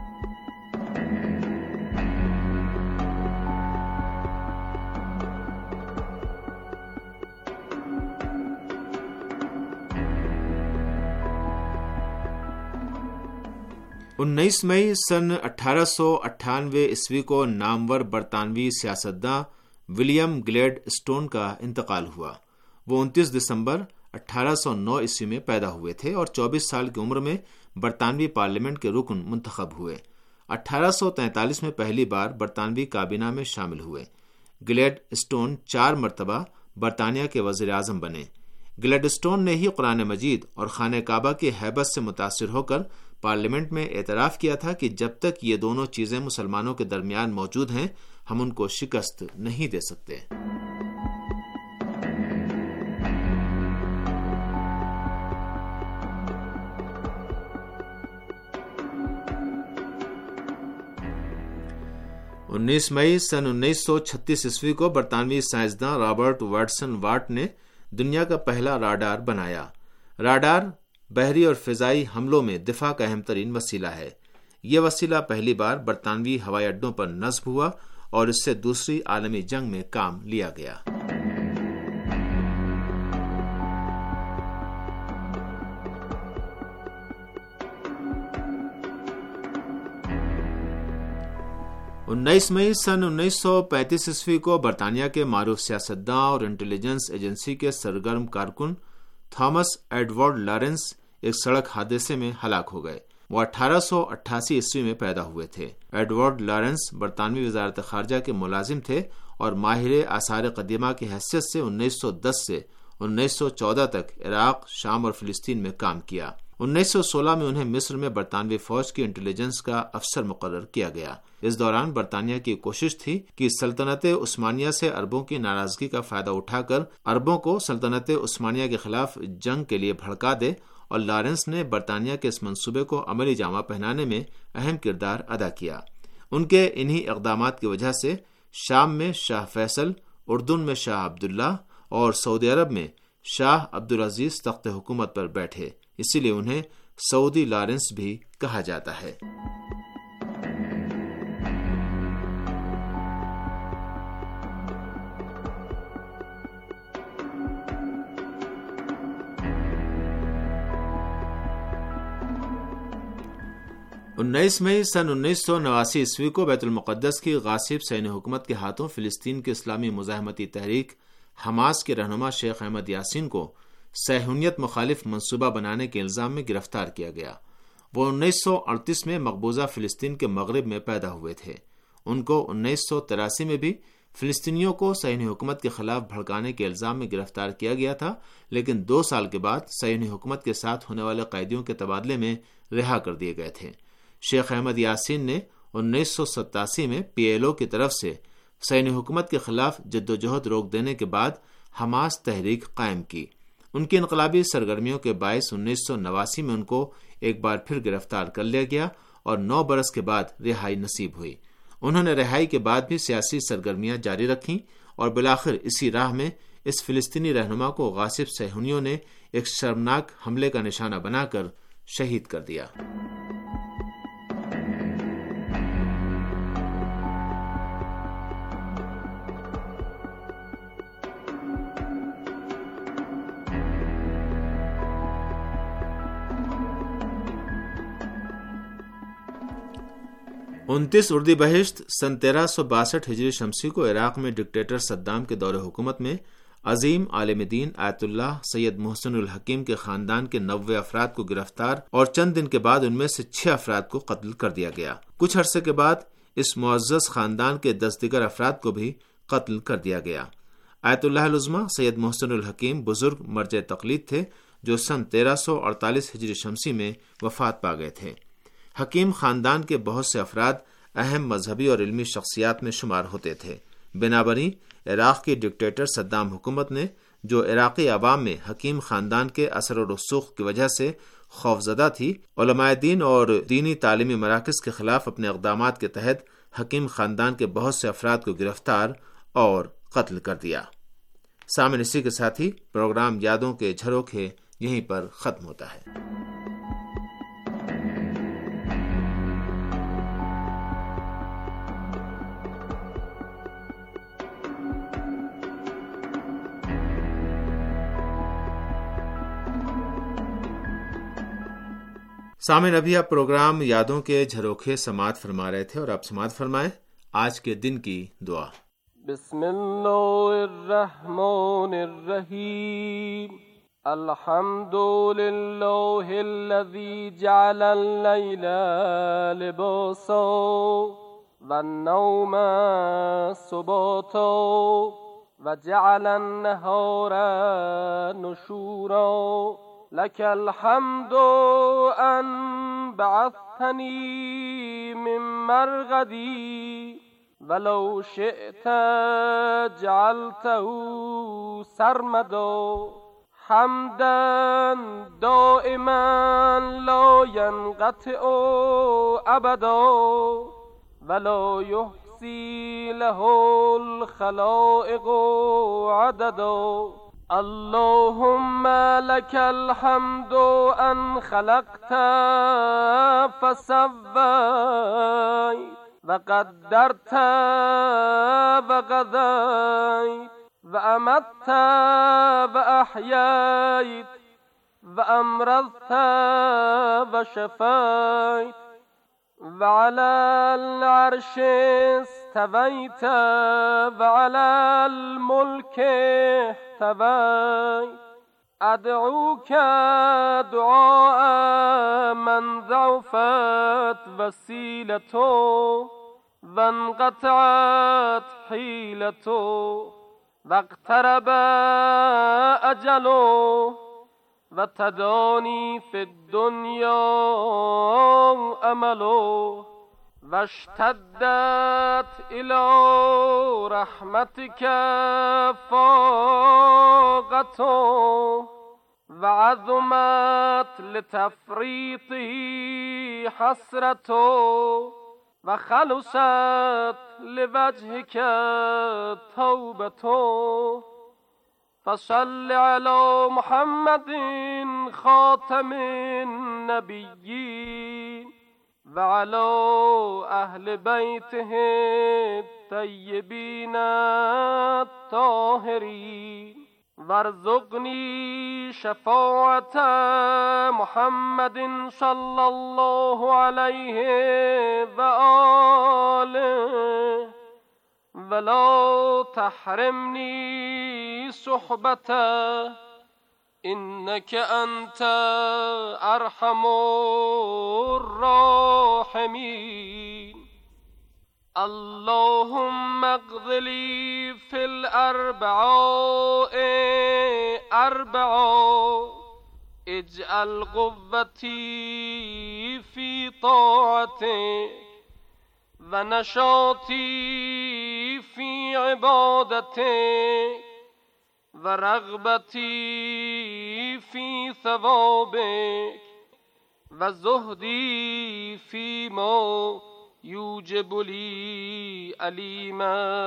K: انیس مئی سن اٹھارہ سو اٹھانوے عیسوی کو نامور برطانوی سیاستداں ولیم گلیڈ اسٹون کا انتقال ہوا۔ وہ انتیس دسمبر اٹھارہ سو نو عیسوی میں پیدا ہوئے تھے اور چوبیس سال کی عمر میں برطانوی پارلیمنٹ کے رکن منتخب ہوئے۔ اٹھارہ سو تینتالیس میں پہلی بار برطانوی کابینہ میں شامل ہوئے۔ گلیڈ اسٹون چار مرتبہ برطانیہ کے وزیر اعظم بنے۔ گلیڈ اسٹون نے ہی قرآن مجید اور خانہ کعبہ کی ہیبت سے متاثر ہو کر پارلیمنٹ میں اعتراف کیا تھا کہ جب تک یہ دونوں چیزیں مسلمانوں کے درمیان موجود ہیں ہم ان کو شکست نہیں دے سکتے۔ انیس مئی سن انیس سو چھتیس عیسوی کو برطانوی سائنسداں رابرٹ واٹسن واٹ نے دنیا کا پہلا راڈار بنایا۔ راڈار بحری اور فضائی حملوں میں دفاع کا اہم ترین وسیلہ ہے۔ یہ وسیلہ پہلی بار برطانوی ہوائی اڈوں پر نصب ہوا اور اس سے دوسری عالمی جنگ میں کام لیا گیا۔ انیس مئی سن انیس سو پینتیس عیسوی کو برطانیہ کے معروف سیاستداں اور انٹیلیجنس ایجنسی کے سرگرم کارکن تھامس ایڈورڈ لارنس ایک سڑک حادثے میں ہلاک ہو گئے۔ وہ اٹھارہ سو اٹھاسی عیسوی میں پیدا ہوئے تھے۔ ایڈورڈ لارنس برطانوی وزارت خارجہ کے ملازم تھے اور ماہر آثار قدیمہ کی حیثیت سے انیس سو دس سے انیس سو چودہ تک عراق، شام اور فلسطین میں کام کیا۔ انیس سو سولہ میں انہیں مصر میں برطانوی فوج کی انٹیلیجنس کا افسر مقرر کیا گیا۔ اس دوران برطانیہ کی کوشش تھی کہ سلطنت عثمانیہ سے عربوں کی ناراضگی کا فائدہ اٹھا کر عربوں کو سلطنت عثمانیہ کے خلاف جنگ کے لیے بھڑکا دے، اور لارنس نے برطانیہ کے اس منصوبے کو عملی جامہ پہنانے میں اہم کردار ادا کیا۔ ان کے انہی اقدامات کی وجہ سے شام میں شاہ فیصل، اردن میں شاہ عبداللہ اور سعودی عرب میں شاہ عبدالعزیز تخت حکومت پر بیٹھے، اسی لیے انہیں سعودی لارنس بھی کہا جاتا ہے۔ انیس مئی سن انیس سو نواسی عیسوی کو بیت المقدس کی غاصب صہیونی حکومت کے ہاتھوں فلسطین کی اسلامی مزاحمتی تحریک حماس کے رہنما شیخ احمد یاسین کو صہیونیت مخالف منصوبہ بنانے کے الزام میں گرفتار کیا گیا۔ وہ انیس سو اڑتیس میں مقبوضہ فلسطین کے مغرب میں پیدا ہوئے تھے۔ ان کو انیس سو تراسی میں بھی فلسطینیوں کو صہیونی حکومت کے خلاف بھڑکانے کے الزام میں گرفتار کیا گیا تھا، لیکن دو سال کے بعد صہیونی حکومت کے ساتھ ہونے والے قیدیوں کے تبادلے میں رہا کر دیے گئے تھے۔ شیخ احمد یاسین نے انیس سو ستاسی میں پی ایل او کی طرف سے صہیونی حکومت کے خلاف جدوجہد روک دینے کے بعد حماس تحریک قائم کی۔ ان کی انقلابی سرگرمیوں کے باعث انیس سو نواسی میں ان کو ایک بار پھر گرفتار کر لیا گیا اور نو برس کے بعد رہائی نصیب ہوئی۔ انہوں نے رہائی کے بعد بھی سیاسی سرگرمیاں جاری رکھیں اور بالآخر اسی راہ میں اس فلسطینی رہنما کو غاصب صہیونیوں نے ایک شرمناک حملے کا نشانہ بنا کر شہید کر دیا۔ انتیس اردی بہشت سن تیرہ سو باسٹھ ہجری شمسی کو عراق میں ڈکٹیٹر صدام کے دور حکومت میں عظیم عالم دین آیت اللہ سید محسن الحکیم کے خاندان کے نوے افراد کو گرفتار اور چند دن کے بعد ان میں سے چھ افراد کو قتل کر دیا گیا۔ کچھ عرصے کے بعد اس معزز خاندان کے دس دیگر افراد کو بھی قتل کر دیا گیا۔ آیت اللہ العظمی سید محسن الحکیم بزرگ مرجع تقلید تھے جو سن تیرہ سو اڑتالیس ہجری شمسی میں وفات پا گئے تھے۔ حکیم خاندان کے بہت سے افراد اہم مذہبی اور علمی شخصیات میں شمار ہوتے تھے۔ بنابراً عراق کی ڈکٹیٹر صدام حکومت نے، جو عراقی عوام میں حکیم خاندان کے اثر و رسوخ کی وجہ سے خوفزدہ تھی، علماء دین اور دینی تعلیمی مراکز کے خلاف اپنے اقدامات کے تحت حکیم خاندان کے بہت سے افراد کو گرفتار اور قتل کر دیا۔ سامعین، اسی کے ساتھ ہی پروگرام یادوں کے جھروکے یہیں پر ختم ہوتا ہے۔ سامعین، ابھی آپ پروگرام یادوں کے جھروکے سماعت فرما رہے تھے اور آپ سماعت فرمائیں آج کے دن کی دعا۔
L: بسم اللہ الرحمن الرحیم، الحمد للہ الذی جعل اللیل لباسا والنوم سباتا وجعل النہار نشورا لك الحمد أن بعثتني من مرغدي ولو شئت جعلته سرمدا حمدا دائما لا ينقطع أبدا ولا يحصي له الخلائق عددا اللهم لك الحمد أن خلقت فسويت وقدرت وقضيت وأمت وأحييت وأمرضت وشفيت وعلى العرش استويت وعلى الملك احتويت أدعوك دعاء من ضعفت وسيلته وانقطعت حيلته واقترب أجله وتداني في الدنيا أمله واشتدت إلى رحمتك فاقته وعظمت لتفريطه حسرته وخلصت لوجهك توبته فصل على محمد خاتم النبيين وعلى أهل بيته الطيبين الطاهرين وارزقني شفاعة محمد صلى الله عليه وآله ولا تحرمني صحبته إنك أنت أرحم الراحمين. اللهم اقض لي في الأربعاء أربعا اجعل قوتي في طاعتك ونشاطي في عبادتك ورغبتي في ثوابك وزهدي فيما يوجب لي أليم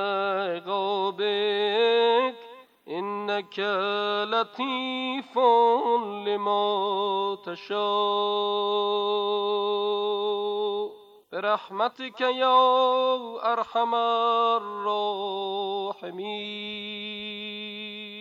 L: عقابك إنك لطيف لما تشاء برحمتك يا أرحم الراحمين.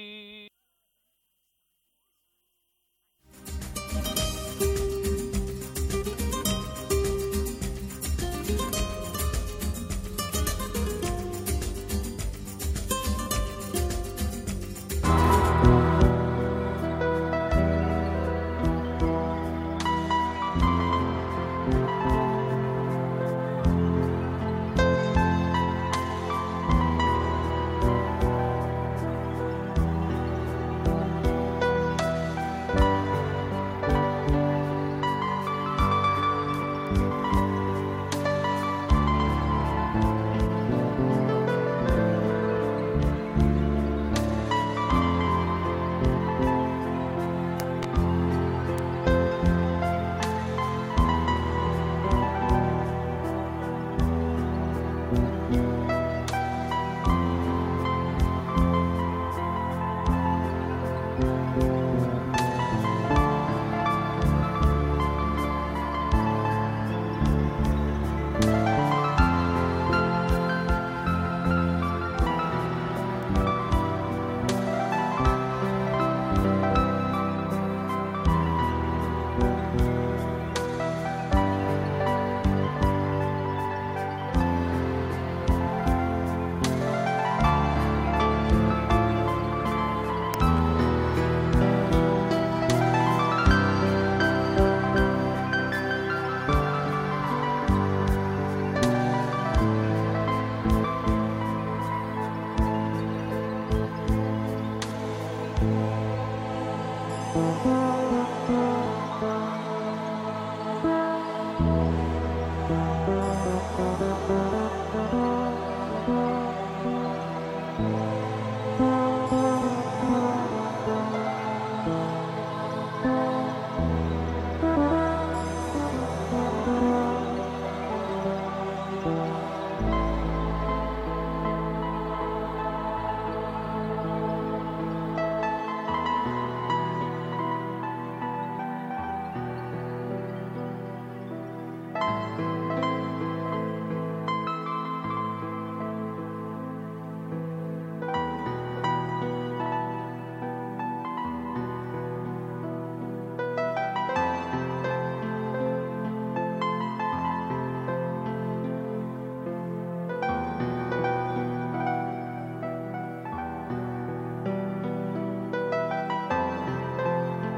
M: Thank you.